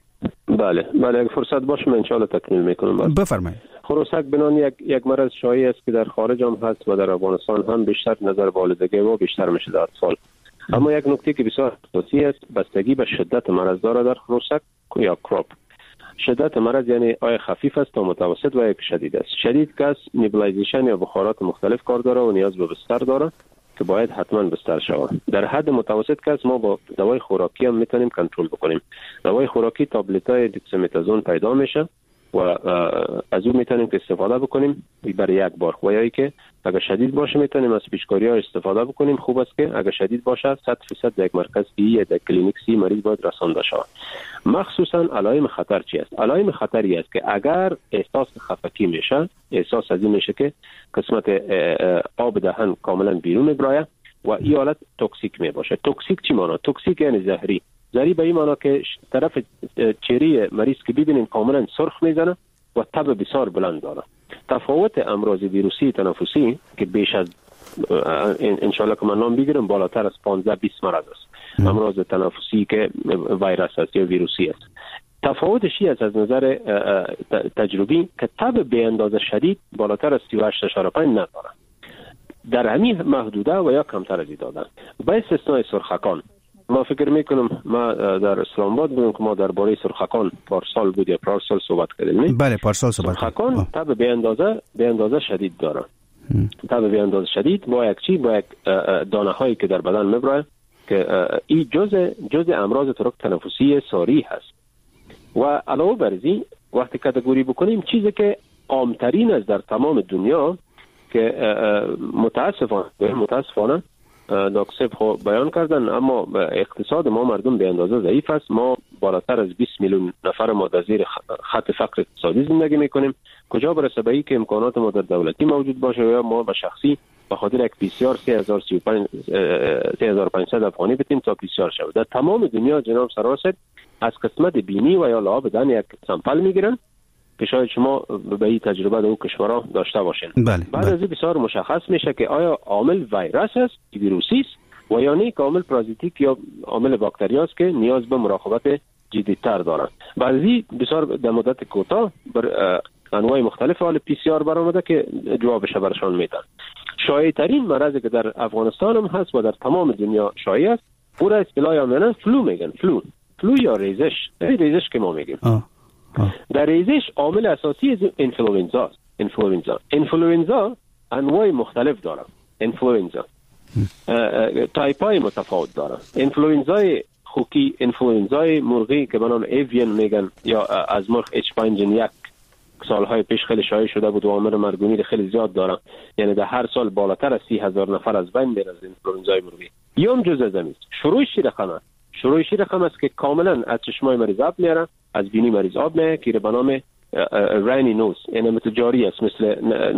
Speaker 5: بله اگه فرصت باشه من ان شاء الله تکمیل میکنم.
Speaker 3: بفرمایید.
Speaker 5: خروسک بنان یک مرض شایع است که در خارج هم هست و در افغانستان هم بیشتر نظر والدگی و بیشتر میشه در اطفال. اما یک نکته که بسیار اساسی است، بستگی به شدت مرض داره در خروسک یا کروپ. شدت مرض یعنی آیا خفیف است تا متوسط و یک شدید است. شدید کس نیبلایزیشن یا بخارات مختلف کار داره و نیاز به بستر داره که باید حتما بستر شود. در حد متوسط کس ما با دوای خوراکی هم میتونیم کنترل بکنیم. دوای خوراکی تابلت‌های دکسامتازون پیدا میشه و از اون میتونیم که استفاده بکنیم برای یک بار. و یا که اگر شدید باشه میتونیم از پیشکاری‌ها استفاده بکنیم. خوب است که اگر شدید باشه 100% در یک مرکز یا در کلینیک مریض باید رسانده شود. مخصوصا علائم خطر چی است؟ علائم خطری است که اگر احساس خفگی میشه، احساس از این میشه که قسمت آب دهن کاملا بیرون میبره و این حالت توکسیک میباشه. توکسیک چی معنی؟ توکسیک یعنی زهری. زهری به این معنی که طرف چهره مریض که ببینیم کاملا سرخ میزنه و تب بسیار بلند داره. تفاوت امراض ویروسی تنفسی که بیش از انشالله که من نام بگیرم بالاتر از 15-20 مرض است. امراض تنفسی که ویروس است یا ویروسی است. تفاوتش است از نظر تجربی که تب به اندازه شدید بالاتر از 38.5 نداره. در همین محدوده و یا کمتر از این دادن. با استثنای سرخکان. ما فکر میکنم ما در اسلام آباد بودیم که ما درباره سرخکان پارسال بود یا پارسال صحبت کردیم.
Speaker 3: بله پارسال صحبت کردیم.
Speaker 5: سرخکان تب به اندازه شدید داره. تب به اندازه شدید با یک دانه هایی که در بدن میبره که این جزء امراض طرق تنفسی ساری هست. و علاوه بر این وقتی کاتگوری بکنیم چیزی که عامترین است در تمام دنیا که متاسفانه دکتر خو بیان کردن، اما اقتصاد ما مردم به اندازه ضعیف است. ما بالاتر از 20 میلیون نفر ما در زیر خط فقر اقتصادی زندگی میکنیم. کجا برسه به این که امکانات ما در دولتی موجود باشه یا ما به شخصی به خاطر یک پی سی آر 3500 افغانی بدیم تا پی سی آر شود. در تمام دنیا جناب سراسر از قسمت بینی و یا لعاب بدن یک سامپل میگیرن که شاید شما به این تجربه در اون کشورها داشته باشین. بعد از این بسیار مشخص میشه که آیا عامل ویروس است، ویروسی است و یا نه عامل پارازیتیک یا عامل باکتری است که نیاز به مراقبت جدی‌تر دارند. بعضی بسیار در مدت کوتاه بر انواع مختلف حال پی سی آر برآمده که جوابش برشان میدن. شایع ترین مرضی که در افغانستان هم هست و در تمام دنیا شایع است، او را اصطلاحاً میگن فلو میگن. فلو یا ریزش که ما میگیم. در ریزش عامل اساسی از انفلوئنزا است. انفلوئنزا انواع مختلف داره. انفلوئنزا تایپ‌های متفاوت داره. انفلوئنزای خوکی، انفلوئنزای مرغی که به نام ایوین میگن یا از مرغ H5N1 سالهای پیش خیلی شایع شده بود و عامل مرگومیر خیلی زیاد داره. یعنی در هر سال بالاتر از 30,000 نفر از بین میره از انفلوئنزای مرغی. یوم جزء زمین. شروعش رقم است که کاملا از چشمای مریض آب میاره، از بینی مریض آب میاره که به نام رینی نوز، یعنی مثل جاری است، مثل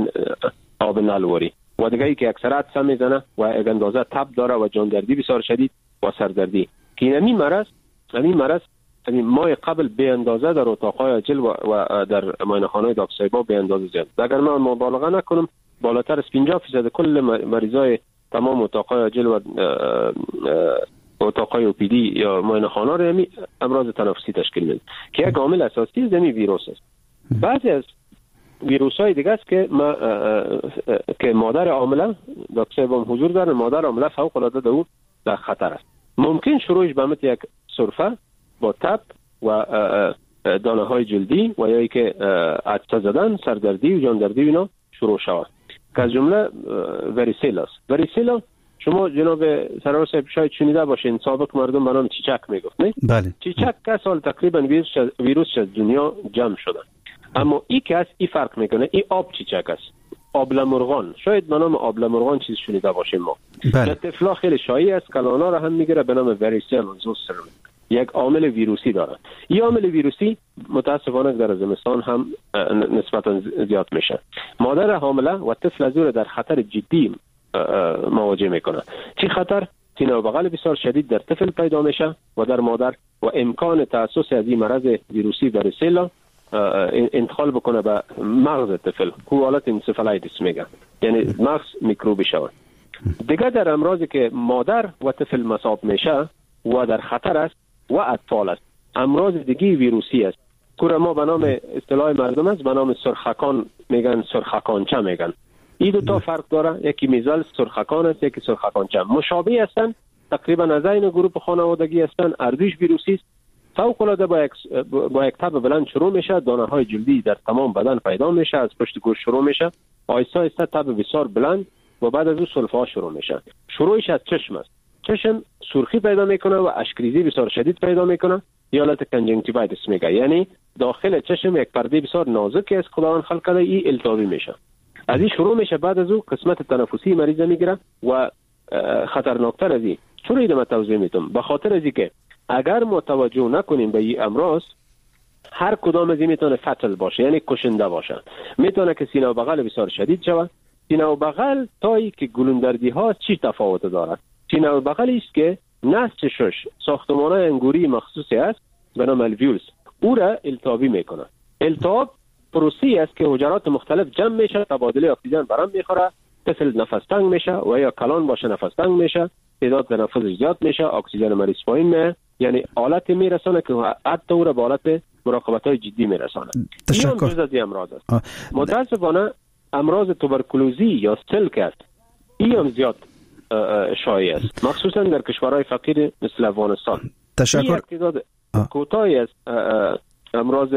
Speaker 5: آب نلواری. و دیگه ای که اکثرات سم میزنه و اندازه تب داره و جاندردی بسیار شدید و سردردی. که این مرض ماه قبل به اندازه در اتاقهای عاجل و در معاینه‌خانه‌های داکسایبا به اندازه زیاد. اگر من مبالغه نکنم بالاتر از 50% کل مریضای تمام اتاقهای عاجل و اتاقهای او پی دی یا معاینه‌خانه‌ها را امراض تنفسی تشکیل میده که یک عامل اساسی زمین ویروس است. بعضی از ویروس‌های دیگه است که مادر عامله دکتر با حضور داره، مادر عامله فوق‌العاده او در خطر است. ممکن شروعش به مثل یک سرفه با تب و دانه‌های جلدی و یا که عطسه زدن، سردردی و جاندردی اینا شروع شود که از جمله وریسیلا است. وریسیلا شما جناب سرور صاحب شاید شنیده باشین، سابق مردم به نام چیچک میگفت، نه؟
Speaker 3: بله.
Speaker 5: چیچک که سال تقریبا ویروس از دنیا جمع شده. اما این که است، این فرق میکنه. این آب چیچک است. آبلمرغان، شاید به نام آبلمرغان چیز شنیده باشیم ما.
Speaker 3: بله.
Speaker 5: در طفلا خیلی شایع است، کلانا را هم میگیره به نام وریسیلا زوستر. یک عامل ویروسی دارد. این عامل ویروسی متاسفانه در زمستان هم نسبتا زیاد میشه. مادر حامله و طفل از او در خطر جدی مواجه میکنه. چی خطر؟ سینه و بغل بسیار شدید در طفل پیدا میشه و در مادر و امکان تاسیس از این مرض ویروسی واریسیلا انتقال بکنه به مغز طفل که حالت انسفالایتیس میگن، یعنی مغز میکروبی شود. دیگه در امراضی که مادر و طفل مصاب میشه و در خطر است و اطفال است، امراض دیگه ویروسی است که ما به نام اصطلاح مردم است به نام سرخکان میگن، سرخکانچه میگن. این دو تا فرق داره، یکی میزل سرخکان است، یکی سرخکانچه. مشابه هستند، تقریبا از این گروه خانوادگی هستند، اردوش ویروسی است. فوق العاده با یک تب بلند شروع میشه، دانه های جلدی در تمام بدن پیدا میشه، از پشت گوش شروع میشه، آهسته آهسته تب بسیار بلند و بعد از اون سلفا شروع میشه. شروعش از چشم است. چشم سرخی پیدا میکنه و اشکریزی بسیار شدید پیدا میکنه، یا حالت کنجنکتیوایتیس میگه، یعنی داخل چشم یک پرده بسیار نازکی است خداوند خلق کرده، این التهابی میشه. از این شروع میشه، بعد از اون قسمت تنفسی مریض میگیره و خطرناکتر از این چون ایدم توضیح میتونم، به خاطر از اینکه اگر ما توجه نکنیم به این امراض، هر کدام از این میتونه فتل باشه، یعنی کشنده باشه. میتونه که سینه و بغل بسیار شدید شود. سینه و بغل تایی که گلوندردی ها چی تفاوت دارد؟ سینه و بغل است که نسج شش ساختمان انگوری مخصوصی است به نام الویولز، او را التهابی میکنه. التهاب پروسه‌ای است که حجرات مختلف جمع میشه، تبادل اکسیژن برام میخوره، طفل نفس تنگ میشه و یا کلان باشه نفس تنگ میشه، تعداد تنفسش زیاد میشه، اکسیژن مریض پایین میاد، یعنی حالت میرسونه که حتی او را به حالت مراقبت‌های جدی میرسونه. این جزء از امراض است. متاسفانه امراض توبرکولوزی یا سلک است، این هم زیاد شایع است، مخصوصا در کشورهای فقیر مثل افغانستان.
Speaker 3: تشکر.
Speaker 5: تعداد کوتاهی است امراض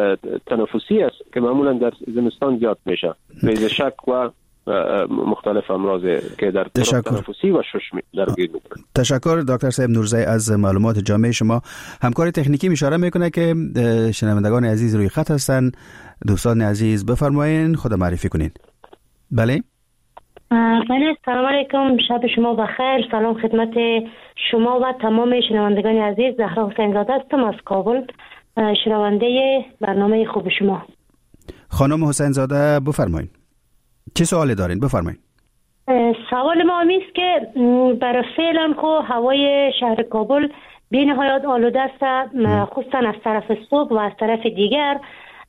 Speaker 5: تنفسی است که معمولا در زمستان زیاد میشه، ریز شک و مختلف امراض که در تنفسی و شش درگیر میکنه.
Speaker 3: تشکر دکتر صاحب نورزی از معلومات جامع شما. همکار تکنیکی اشاره میکنه که شنوندگان عزیز روی خط هستن. دوستان عزیز بفرمایین، خود معرفی کنین. بله
Speaker 12: بله، سلام علیکم، شب شما بخیر. سلام خدمت شما و تمام شنوندگان عزیز. زهرا حسین زاده هستم از کابل، شنونده برنامه خوب شما.
Speaker 3: خانم حسین زاده بفرمایین، چه سوالی دارین؟ بفرمایید.
Speaker 12: سوال ما است که برای فعلا که هوای شهر کابل بی‌نهایت آلوده است، خصوصا از طرف صبح و از طرف دیگر،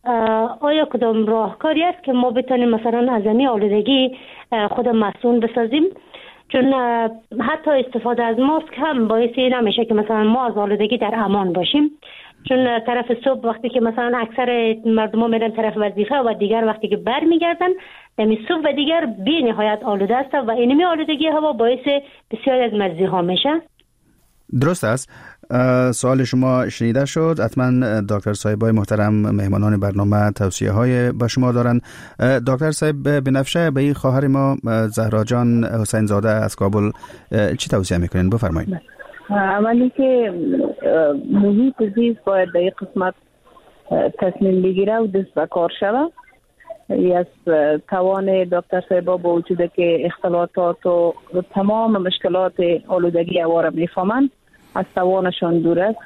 Speaker 12: آیا کدام راهکاری است که ما بتونیم مثلا از این آلودگی خود مسئول بسازیم؟ چون حتی استفاده از ماسک هم باعث نمیشه که مثلا ما از آلودگی در امان باشیم، چون طرف صبح وقتی که مثلا اکثر مردم ها میرن طرف وظیفه و دیگر وقتی که برمیگردن، یعنی صبح و دیگر بی نهایت آلوده است و اینمی آلودگی هوا باعث بسیاری از مرضی ها میشه.
Speaker 3: درست است. سوال شما شنیده شد. حتما دکتر صاحبای محترم مهمانان برنامه توصیه های به شما دارن. دکتر صاحب بنفشه به این خواهر ما زهرا جان حسین زاده از کابل چی توصیه میکنین؟ بفرمایید.
Speaker 4: اولی که محیط زیست باید در این قسمت تصمیم بگیره و دست به کار شود. از توان دکتر صاحبا با وجود که اختلاطات و تمام مشکلات آلودگی هوا را میفهمند، از توانشان دور است.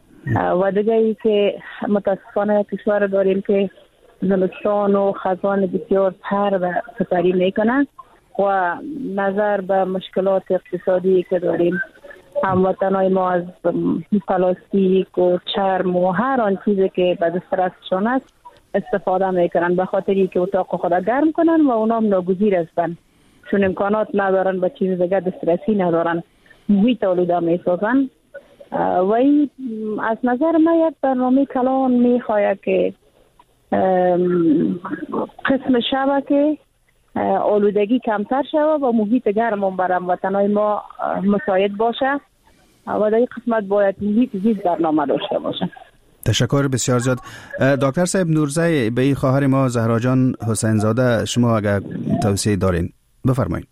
Speaker 4: و دیگه ای که متاسفانه کشور داریم که زمستان و خزان بسیار تر و سپری میکنند و نظر به مشکلات اقتصادی که داریم، هموطنای ما از پلاستیک و چرم و هر آن چیزی که به دسترسشان است استفاده میکنن، به خاطری که اتاق خود گرم کنن و اونام ناگزیر هستن، چون امکانات ندارن، به چیز دیگه دسترسی ندارن، محیط آلوده میسازن. و این از نظر من یک برنامه کلان میخواهد که قسم شود که آلودگی کمتر شود و محیط گرم بر هموطنای ما مساعد باشه و در این قسمت باید محیط زیست برنامه داشته باشه.
Speaker 3: تشکر بسیار زیاد. دکتر صاحب نورزی به این خواهر ما زهرا جان حسین زاده شما اگر توصیه دارین بفرمایید.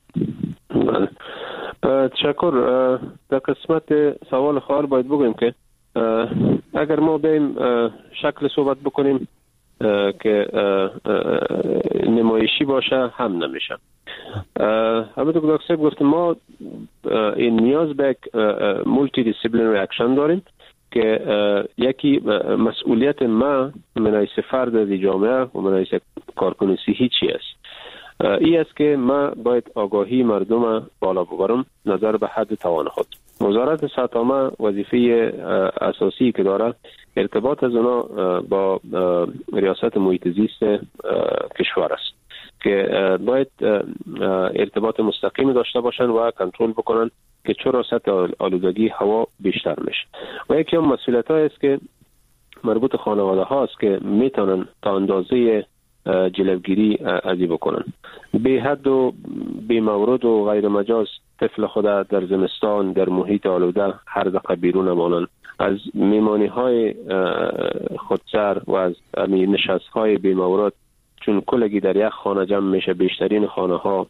Speaker 5: تشکر. در قسمت سوال خواهر باید بگویم که اگر ما بیم شکل صحبت بکنیم که نمایشی باشه هم نمیشه. همونطور که دکتر صاحب گفتیم ما این نیاز به یک مولتی دیسیپلینری اکشن داریم که یکی مسئولیت ما من حیث فرد در جامعه و من حیث کارکن صحی چی است. این است که ما باید آگاهی مردم بالا ببرم نظر به حد توان خود. وزارت صحت عامه وظیفه اساسی که داره ارتباط از اونا با ریاست محیط زیست کشور است که باید ارتباط مستقیم داشته باشن و کنترل بکنن که چرا سطح آلودگی هوا بیشتر میشه. و یکی هم مسئولیت ها است که مربوط خانواده هاست که میتونن تا اندازه جلوگیری ازی بکنن. بی حد و بی مورد و غیر مجاز طفل خود در زمستان در محیط آلوده هر دقیقه بیرون نمانن. از میمانی های خودسر و از نشست های بی مورد، چون کلگی در یک خانه جمع میشه، بیشترین خانه ها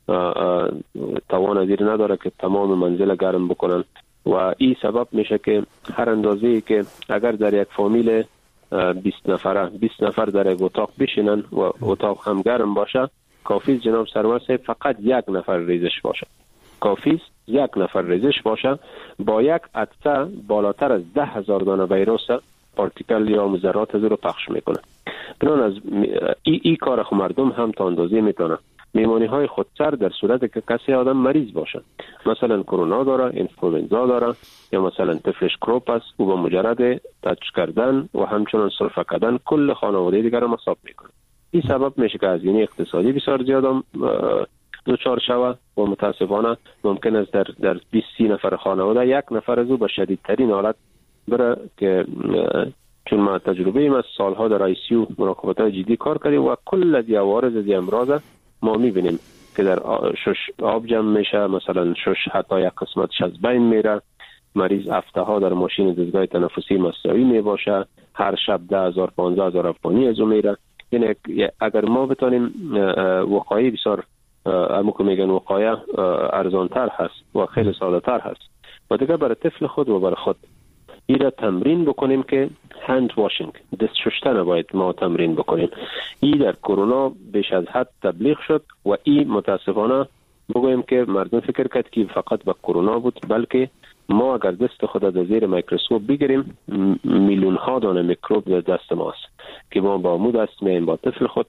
Speaker 5: توان ازیر نداره که تمام منزل گرم بکنن و این سبب میشه که هر اندازه‌ای که اگر در یک فامیل 20 نفر در یک اتاق بشینن و اتاق هم گرم باشه، کافی جناب سرور صاحب فقط یک نفر ریزش باشه. کافی یک نفر ریزش باشه با یک عدسه بالاتر از 10,000 دانه ویروس پارتیکل یا مذرات از رو پخش میکنه. بنان از ای کار مردم هم تا اندازه میتونه. میمانی های خودسر در صورت که کسی آدم مریض باشه، مثلا کرونا داره، انفلوئنزا داره یا مثلا طفلش کروپ است، او با مجرد تچ کردن و همچنان سرفه کردن کل خانواده دیگر را مصاب میکنه. این سبب میشه که هزینه اقتصادی بسیار زیاد دوچار شوه و متاسفانه ممکن است در 20-30 نفر خانواده یک نفر از او به شدیدترین حالت بره که چون ما تجربه ایم از سالها در آیسیو مراقبت‌های جدی کار کردیم و کل از عوارض از امراض ما میبینیم که در شش آب جمع میشه، مثلا شش حتی یک قسمتش از بین میره، مریض هفته ها در ماشین دستگاه تنفسی مساعی میباشه، هر شب 10,000-15,000 افغانی از اون میره. یعنی اگر ما بتانیم وقایع بسیار همون که میگن وقایع ارزانتر هست و خیلی ساده تر هست و دیگه برای طفل خود و برای خود این را تمرین بکنیم که هند واشنگ، دست شستن باید ما تمرین بکنیم. این در کرونا بیش از حد تبلیغ شد و این متاسفانه بگویم که مردم فکر کرد که فقط به کرونا بود، بلکه ما اگر دست خود در زیر میکروسکوپ بگیریم میلیون ها دانه میکروب در دست ماست که ما با مو دست میایم با طفل خود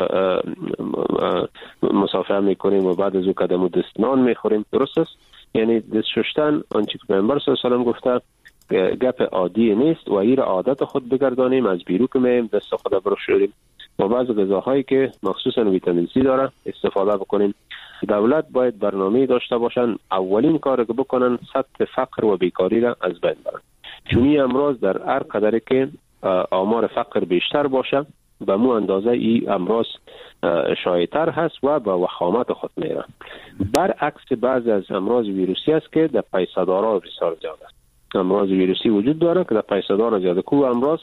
Speaker 5: مصافحه میکنیم و بعد از او قدم و دست نان میخوریم. درست است؟ یعنی دست شستن آنچه که پیامبر صلی الله علیه و آله گفته گپ عادی نیست و این عادت خود بگردانیم، از بیرون که میایم دست خود بروشوریم و بعض غذاهایی که مخصوصا ویتامین سی داره استفاده بکنیم. دولت باید برنامه داشته باشن، اولین کار که بکنن سطح فقر و بیکاری را از بین برن، چون این امراض در هر قدری که آمار فقر بیشتر باشه به مو اندازه این امراض شایع‌تر هست و به وخامت خود میره. برعکس بعضی از امراض ویروسی است که در پیسه‌دارا بسیار زیاد است. امراض ویروسی وجود داره که در پیسه‌دارا زیاده. کو امراض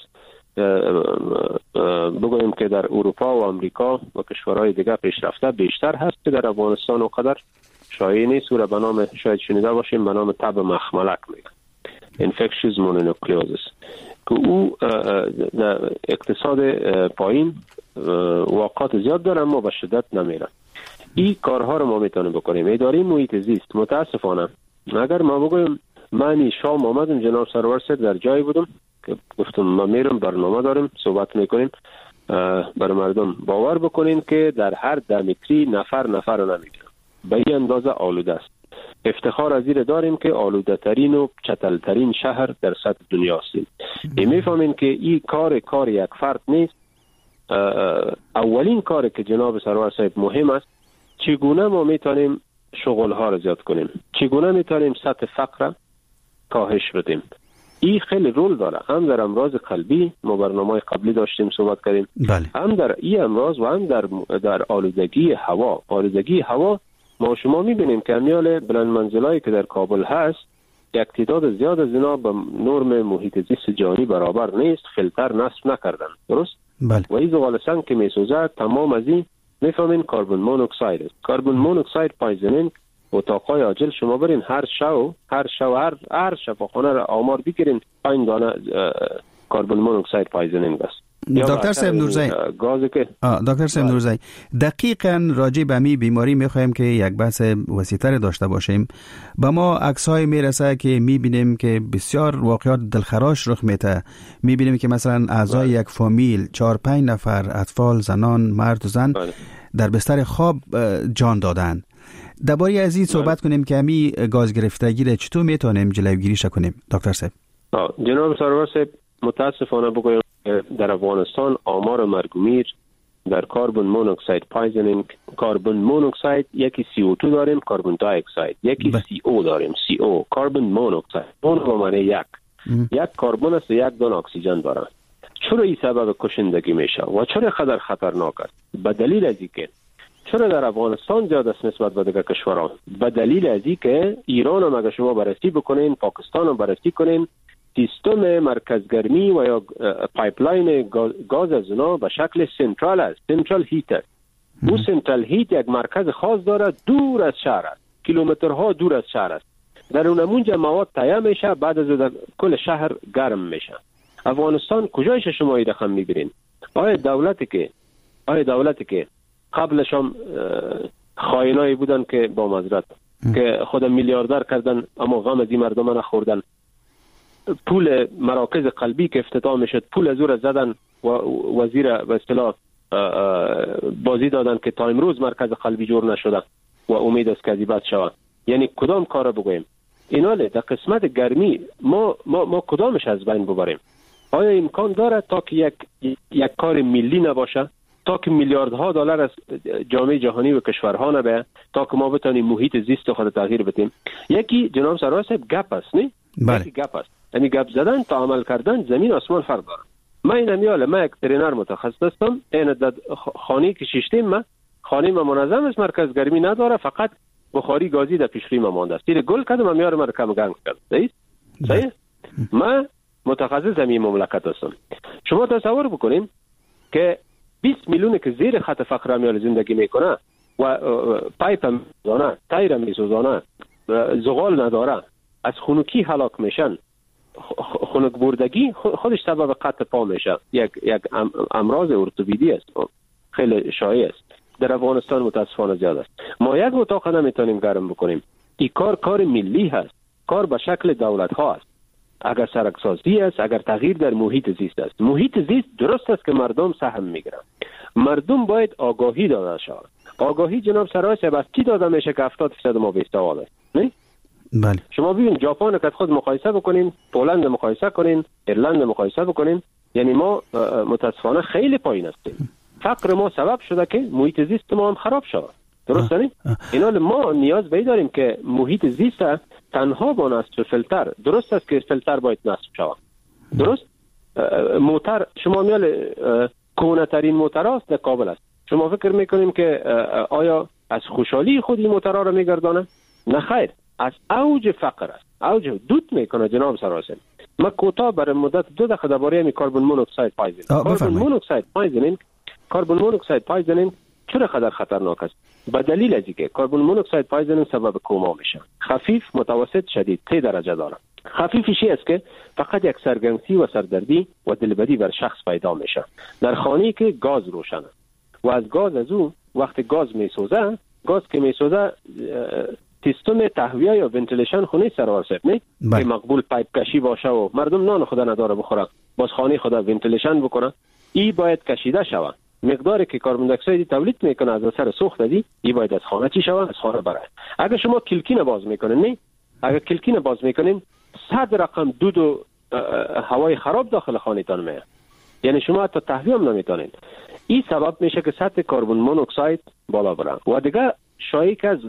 Speaker 5: بگویم که در اروپا و امریکا و کشورهای دیگه پیشرفته بیشتر هست که در افغانستان و قدر شایع نیست. و به نام شاید شنیده باشیم به نام تب مخملک میگن، infectious mononucleosis، که او در اقتصاد پایین واقعات زیاد داره اما به شدت نمیره. این کارها رو ما میتونیم بکنیم. اداره محیط زیست متاسفانه اگر ما بگویم من شام آمدم جناب سرور صاحب در جایی بودم که گفتم ما میرم برنامه داریم صحبت میکنیم برای مردم باور بکنین که در هر 10 متری نفر رو نمیگیرم. به این اندازه آلوده است. افتخار از این داریم که آلوده ترین و چتل ترین شهر در سطح دنیا هستیم. میفهمین که این کار یک فرد نیست. اولین کاری که جناب سرور صاحب مهم است چگونه ما میتونیم شغل ها رو زیاد کنیم، چگونه میتونیم سطح فقر کاهش بدیم. این خیلی رول داره، هم در امراض قلبی ما برنامه قبلی داشتیم صحبت کردیم، هم در این امراض و هم در آلودگی هوا ما شما میبینیم که امیال بلند منزلایی که در کابل هست یک تعداد زیاد از اینا به نرم محیط زیست جهانی برابر نیست، فیلتر نصب نکردن. درست؟
Speaker 3: بله.
Speaker 5: و این زغال سنگ که میسوزه تمام از این میفهمین کربن مونوکساید است. کربن مونوکساید پایزنینگ اتاقای عاجل شما برین هر شفاخانه را آمار بگیرین 5 دانه کربن مونوکساید پایزنینگ است.
Speaker 3: دکتر صاحب نورزی دکتر صاحب نورزی دقیقاً راجع به می بیماری می‌خوایم که یک بحث وسیع‌تر داشته باشیم. با ما عکس‌های میرسه که می‌بینیم که بسیار واقعات دلخراش رخ میده. می‌بینیم که مثلا اعضای یک فامیل 4-5 نفر اطفال، زنان، مرد و زن در بستر خواب جان دادن. درباره از این صحبت کنیم که امی گاز گرفتگی را چطور میتونیم جلوگیریش کنیم دکتر صاحب؟
Speaker 5: جناب سرور صاحب متاسفانه بگویم در افغانستان آمار مرگ و میر در کربن مونوکساید پایزنینگ، کربن مونوکساید یکی CO2 داریم، کربن دی اکساید یکی CO داریم، CO کربن مونوکساید. مونو معنی یک کربن است، یک دانه اکسیژن داره. چرا این سبب کشندگی میشه و چرا خطر خطرناک است؟ به دلیل از اینکه چرا در افغانستان زیاد است نسبت به دیگر کشورها؟ به دلیل از اینکه ایران هم اگر شما بررسی بکنین، پاکستان هم بررسی کنین، سیستم مرکزگرمی و یا پایپلاین گاز از اونا به شکل سنترال است، سنترال هیت است. او سنترال هیت یک مرکز خاص داره، دور از شهر است، کیلومترها دور از شهر است. در اونمونجا مواد تهیه میشه، بعد از در کل شهر گرم میشه. افغانستان کجایش شما این رقم میگیرین؟ آیا دولتی که قبلش هم خائنایی بودن که با معذرت که خود میلیاردر کردن اما غم از این مردم نخوردن، پول مراکز قلبی که افتتاح میشد پول از او زدن و وزیر به اصطلاح بازی دادن که تا امروز مرکز قلبی جور نشده و امید است که بعد شود. یعنی کدام کار بگویم؟ ایناله در قسمت گرمی ما کدامش از بین ببریم؟ آیا امکان داره تا که یک کار ملی نباشه، تا که میلیاردها دلار از جامعه جهانی و کشورها نبه، تا که ما بتونیم محیط زیست خود تغییر بدیم؟ یکی جناب سرور صاحب گپ است، نه؟
Speaker 3: بله.
Speaker 5: یکی گپ است. یعنی گپ زدن تا عمل کردن زمین آسمان فرق داره. من یک ترینر متخصص هستم. این در خانه که شیشتیم ما خانه ما منظم است، مرکز گرمی نداره، فقط بخاری گازی در پیشروی ما مانده است. تیر گل کردم میاره من کم گنگ کرد. صحیح؟ من متخصص این مملکت هستم. شما تصور بکنین که 20 میلیون که زیر خط فقر امیال زندگی میکنه و پایپ میزانه، تایر میسوزانه، زغال نداره، از خنکی هلاک میشن. خنک بردگی خودش سبب قطع پا میشه. یک امراض ارتوپدی است، خیلی شایع است. در افغانستان متاسفانه زیاد است. ما یک اتاق نمیتونیم گرم بکنیم. این کار ملی هست، کار به شکل دولت ها است. اگر سرکسازی است، اگر تغییر در محیط زیست است. محیط زیست درست است که مردم سهم میگیرن. مردم باید آگاهی داده شود. آگاهی جناب سرای صاحب از کی داده میشه که 70% ما بی‌سواد است؟ نه؟
Speaker 3: بله.
Speaker 5: شما ببین ژاپن که خود مقایسه بکنین، پولند مقایسه کنین، ایرلند مقایسه بکنین، یعنی ما متاسفانه خیلی پایین هستیم. فقر ما سبب شده که محیط زیست ما هم خراب شود. درست نه؟ اینا ما نیاز به داریم که محیط زیست تنها با نصب فیلتر، درست است که فیلتر باید نصب شود. درست؟ موتر شما میال کهنه ترین موترها در کابل است. شما فکر میکنیم که آیا از خوشحالی خود این موترها رو میگردانه؟ نه خیر، از اوج فقر است. اوج دوت میکنه جناب سراسر. ما کوتاه برای مدت 2 دقیقه درباره می کربن مونوکساید پایزنینگ. کربن مونوکساید پایزنینگ چرا خطرناک است؟ به دلیل از اینکه کربن مونوکساید پایزنینگ سبب کوما میشه. خفیف، متوسط، شدید 3 درجه داره. خفیفی است که فقط یک سرگرمی و سردردی و دلبدی بر شخص پیدا میشه در خانه‌ای که گاز روشنه و از او وقتی گاز میسوزه، گاز که میسوزه سیستم تهویه یا ونتیلیشن خونه سرور صاحب نه که مقبول پایپ کشی باشه و مردم نان خدا نداره بخوره، باز خانه خدا ونتیلیشن بکنه. این باید کشیده شود. مقداری که کربن دی اکساید تولید میکنه از اثر سوخت دی، این باید از خانه چی شود؟ از خانه بره. اگر شما کلکین باز میکنین، نه اگر کلکین باز میکنین 100 رقم دود و هوای خراب داخل خانه تان میاد. یعنی شما حتی تهویه هم نمیتونین. این سبب میشه که سطح کربن مونوکساید بالا بره. و دیگه شایع از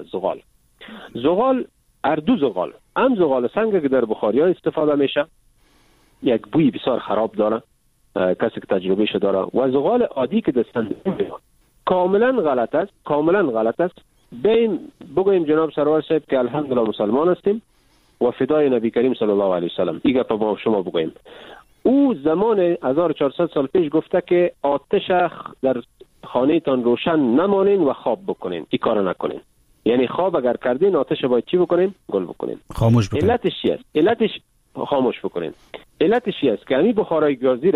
Speaker 5: زغال اردو زغال هم زغال سنگ که در بخاری ها استفاده میشه، یک بوی بسیار خراب داره، کسی که تجربه شده داره. و زغال عادی که دستن میاد کاملا غلط است. بین بگویم جناب سرور صاحب که الحمدلله مسلمان هستیم و فدای نبی کریم صلی الله علیه وسلم. دیگه با شما بگویم او زمان 1400 سال پیش گفته که آتش در خانه تان روشن نمانین و خواب بکنین. این کارو نکنین. یعنی خواب اگر کردین آتش باید چی بکنین؟ گل بکنین.
Speaker 3: خاموش بکنین.
Speaker 5: علتش خاموش بکنین. علتش است که همین بخارای گازی را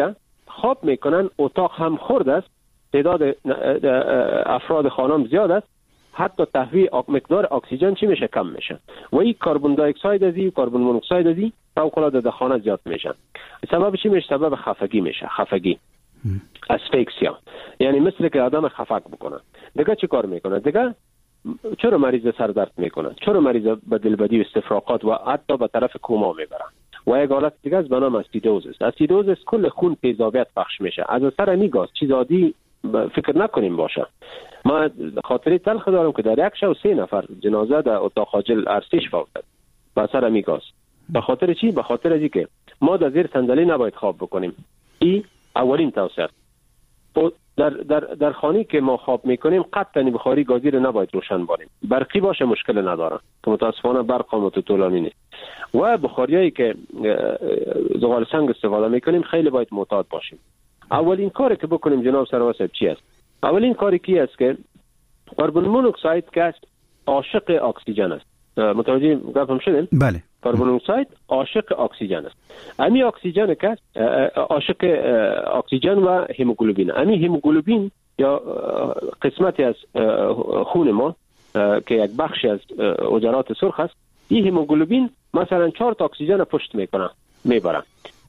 Speaker 5: خواب میکنن اتاق هم خرد است، تعداد افراد خانم زیاد است، حتی تهویه مقدار اکسیژن چی میشه؟ کم میشه و این کربن دی اکساید از این کربن مونوکساید از این فوق العاده در خانه زیاد میشه. سبب چی میشه؟ سبب خفگی میشه. خفگی، اسفکسیا، یعنی مثل که آدم خفک بکنه. دیگه چی کار میکنه؟ دیگه چرا مریض سر درد میکنه؟ چرا مریض به دلبدی و استفراغات و حتی به طرف کوما میبره؟ و یک حالت دیگه از به نام اسیدوز است. اسیدوز است کل خون تیزابیت پخش میشه. از اثر نیگاز چیز عادی فکر نکنیم باشه. ما خاطری تلخ دارم که در یک شب 3 نفر جنازه در اتاق خاجل ارسیش فوت کرد به اثر میگاز. به خاطر چی؟ به خاطر از اینکه ما در زیر صندلی نباید خواب بکنیم. این اولین توصیه است. در خانه که ما خواب میکنیم قطعا بخاری گازی رو نباید روشن بانیم. برقی باشه مشکل نداره که متاسفانه برق قامت طولانی نیست. و بخاریایی که زغال سنگ استفاده میکنیم خیلی باید معتاد باشیم. اولین کاری که بکنیم جناب سروسب چی است؟ اولین کاری کی است که کربن مونوکساید که عاشق اکسیژن است. متوجه گفتم شدین؟
Speaker 3: بله.
Speaker 5: کربن مونوکساید عاشق اکسیژن است. امی اکسیژن که عاشق اکسیژن و هموگلوبین. امی هموگلوبین یا قسمتی از خون ما که یک بخشی از حجرات سرخ است، این هموگلوبین مثلا 4 تا اکسیژن پشت میکنه میبره.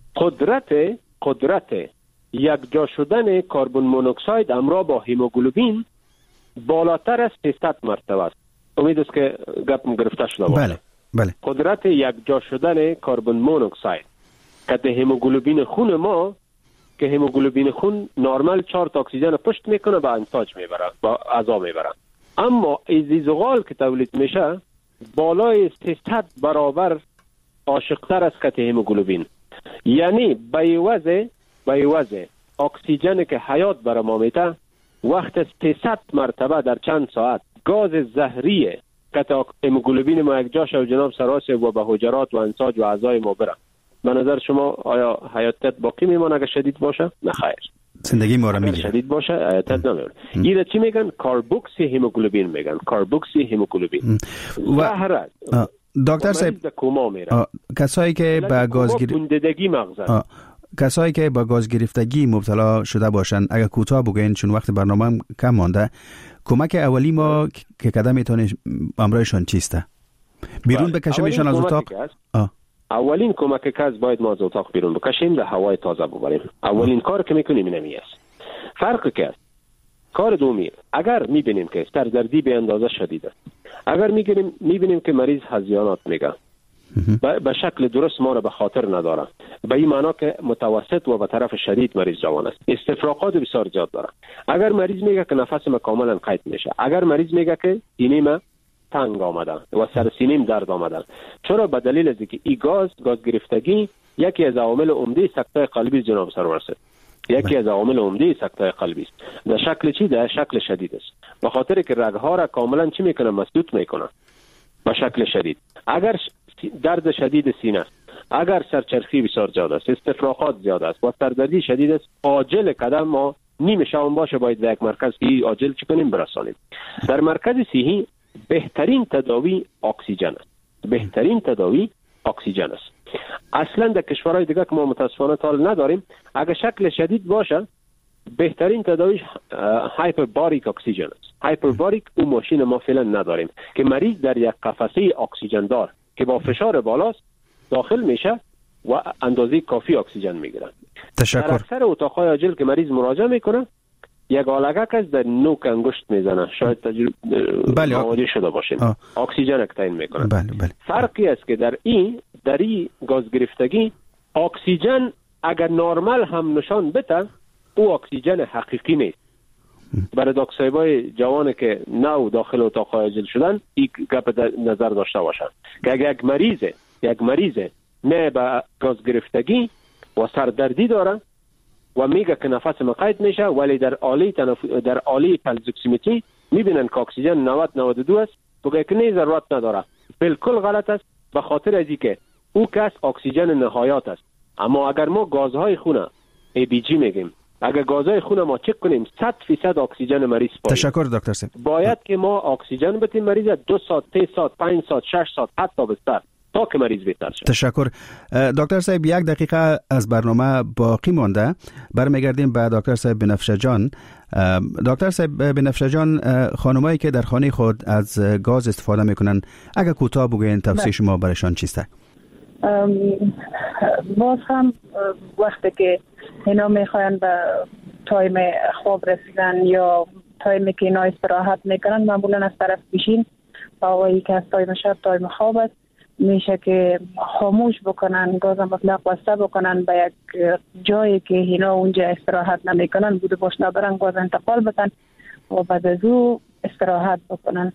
Speaker 5: قدرت یک جا شدن کربن مونوکساید همراه با هموگلوبین بالاتر از 300 مرتبه است. امید است که گپم گرفته شده باشه.
Speaker 3: بله.
Speaker 5: قدرت یک جا شدن کربن مونوکساید که هموگلوبین خون ما که هموگلوبین خون نرمال 4 تا اکسیژن پشت میکنه با انتاج میبره، با اعضا میبره. اما ایزیزغال که تولید میشه بالای 300 برابر عاشقتر از که هموگلوبین. یعنی به عوض اکسیژن که حیات برای ما میده وقت 300 مرتبه در چند ساعت گاز زهریه که هموگلوبین ما یک جا شو جناب سراسب و به حجرات و انساج و اعضای ما بره. به نظر شما آیا حیاتت باقی میمونه اگه شدید باشه؟ نه خیر.
Speaker 3: زندگی ما رو میگیره.
Speaker 5: شدید باشه حیاتت نمیمونه. این چی میگن؟ کاربوکسی هموگلوبین میگن. کاربوکسی هموگلوبین. زهر
Speaker 3: دکتر صاحب کسایی که با گاز گرفتگی مبتلا شده باشند اگر کوتاه بگین چون وقت برنامه هم کم مانده، کمک اولی ما که قدم میتونه امرایشان چیسته؟ بیرون بکشیمشان از اتاق؟
Speaker 5: اولین کمک که باید ما از اتاق بیرون بکشیم در هوای تازه ببریم. اولین کار که میکنیم اینمی است. فرق که است. کار دومی اگر میبینیم که سردردی به اندازه شدید است، اگر میبینیم که مریض هذیانات میگه به شکل درست ما را به خاطر نداره، به این معنا که متوسط و به طرف شدید مریض جوان است، استفراغات بسیار زیاد داره، اگر مریض میگه که نفس ما کاملا قطع میشه، اگر مریض میگه که سینه ما تنگ آمده و سر سینه‌ام درد آمده، چرا؟ به دلیل از اینکه این گاز گرفتگی یکی از عوامل عمده سکته قلبی جناب سرور است. یکی از عوامل عمده سکته قلبی است. در شکل چی؟ در شکل شدید است. به خاطر که رگ‌ها را کاملا چی میکنه؟ مسدود میکنه به شکل شدید. اگر درد شدید سینه، اگر سرچرخی بسیار زیاد است، استفراغات زیاد است و سردردی شدید است، عاجل قدم ما نیم شام باشه باید به یک مرکز صحی عاجل چی کنیم؟ برسانیم. در مرکز صحی بهترین تداوی اکسیژن است. بهترین تداوی اکسیژن است. اصلا در کشورهای دیگه که ما متاسفانه تال نداریم، اگر شکل شدید باشه بهترین تداویش هایپرباریک اکسیژن است. هایپرباریک اون ماشین ما فعلا نداریم که مریض در یک قفسه اکسیژن دار که با فشار بالاست داخل میشه و اندازه کافی اکسیژن میگیره.
Speaker 3: تشکر.
Speaker 5: در اکثر اتاقهای عاجل که مریض مراجعه میکنه یک آلگک از در نوک انگشت میزنه، شاید مواجه شده باشین، اکسیژن تعیین میکنه.
Speaker 3: بله.
Speaker 5: فرقی است که در این گاز گرفتگی اکسیژن اگر نرمال هم نشان بده او اکسیژن حقیقی نیست. برای دکترای جوانی که نو داخل اتاق عاجل شدن این گپ نظر داشته باشن که اگر یک مریض نه با گاز گرفتگی و سردردی داره و میگه که نفس قید میشه ولی در آله پلس اکسیمتری میبینن که اکسیژن 90-92 است، بگه که نه ضرورت نداره. بالکل غلط است، به خاطر از اینکه او کس اکسیژن نهایت است. اما اگر ما گازهای خون ABG میگیم، اگر گازهای خون ما چک کنیم 100% اکسیژن مریض پایین.
Speaker 3: تشکر دکتر صاحب.
Speaker 5: باید که ما اکسیژن بدیم مریض 2 ساعت 3 ساعت 5 ساعت 6 ساعت حتی بیشتر تا که مریض بهتر شد.
Speaker 3: تشکر. دکتر صاحب 1 دقیقه از برنامه باقی مانده، برمیگردیم به دکتر صاحب بنفشه جان. دکتر صاحب بنفشه جان، خانمایی که در خانه خود از گاز استفاده میکنن، اگر کوتاه بگوین توصیه شما برایشان چیسته؟
Speaker 4: باز هم وقتی که اینا میخواین به تایم خواب رسیدن یا تایمی که اینا استراحت میکنن، معمولا از طرف پیشین هوایی که از تایم شب تایم خواب است، میشه که خاموش بکنن، گاز مطلق بسته بکنن به یک جایی که اینا اونجا استراحت نمیکنن، بوده باش نبرن، گاز انتقال بدن و بعد از او استراحت بکنن.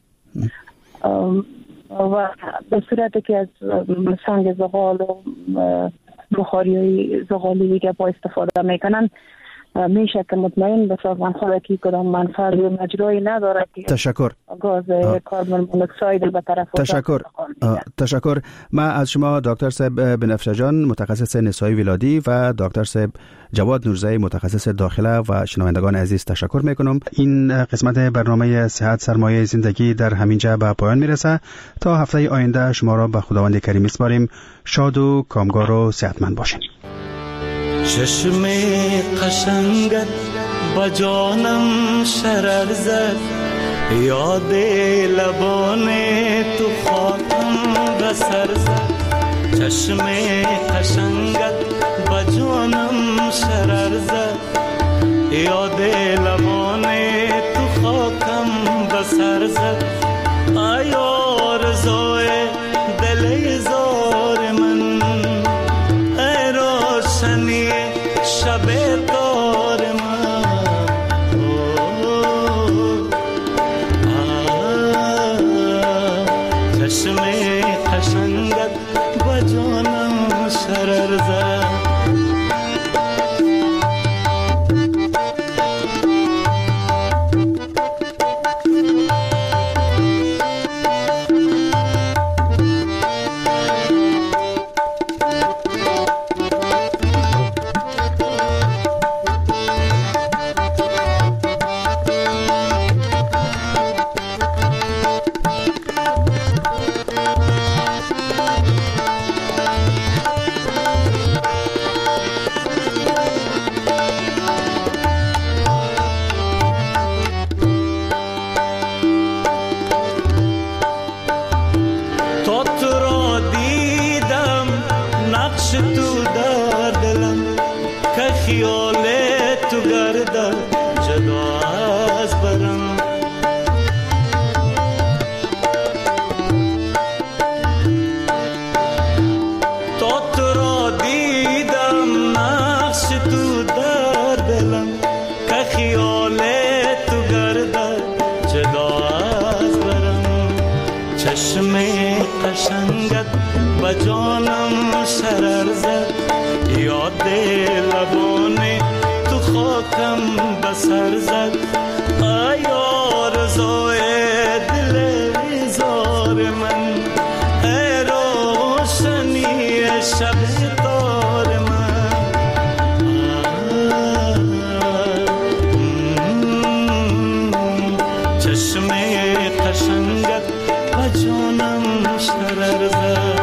Speaker 4: و به صورتی که از سنگ زغال و بخاری زغالی که با استفاده میکنن، میشه که مطمئن به سازمان خودکی کدام منفعت و مجرایی نداره که
Speaker 3: تشکر
Speaker 4: گاز کربن مونوکساید به طرف
Speaker 3: تشکر. ما از شما دکتر صاحب بنفشه جان متخصص نسای ولادی و دکتر صاحب جواد نورزی متخصص داخله و شنوندگان عزیز تشکر میکنم. این قسمت برنامه صحت سرمایه زندگی در همینجا به پایان میرسه. تا هفته آینده شما را به خداوند کریم میسپاریم. شاد و کامگار و صحتمند باشین.
Speaker 13: چشم قشنگت با جانم شرر زد، یاد لبان تو خاکم به سر زد. چشم قشنگت با جانم شرر زد، یاد لبان تو خاکم به سر زد. ای آرزوی دل زار من، ای روشنی شب دار من، چشم قشنگت با جانم شرر زد. جانم شرر زد، یاد لبان تو خاکم به سر زد. ای آرزوی دل زار من، ای روشنی شب دار من، چشم قشنگت به جانم شرر زد.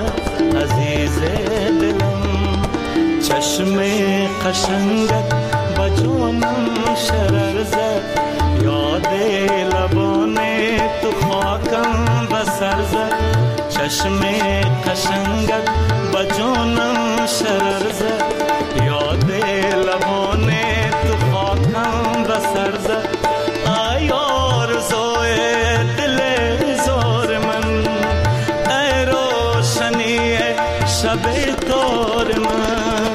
Speaker 13: چشم قشنگت و جانم شرر زد. یاد لبان تو خاکم به سر زد. چشم قشنگت به جانم شرر زد. یاد لبان تو خاکم به سر زد. ای آرزوی دل زار من، ای روشنی شب تار من.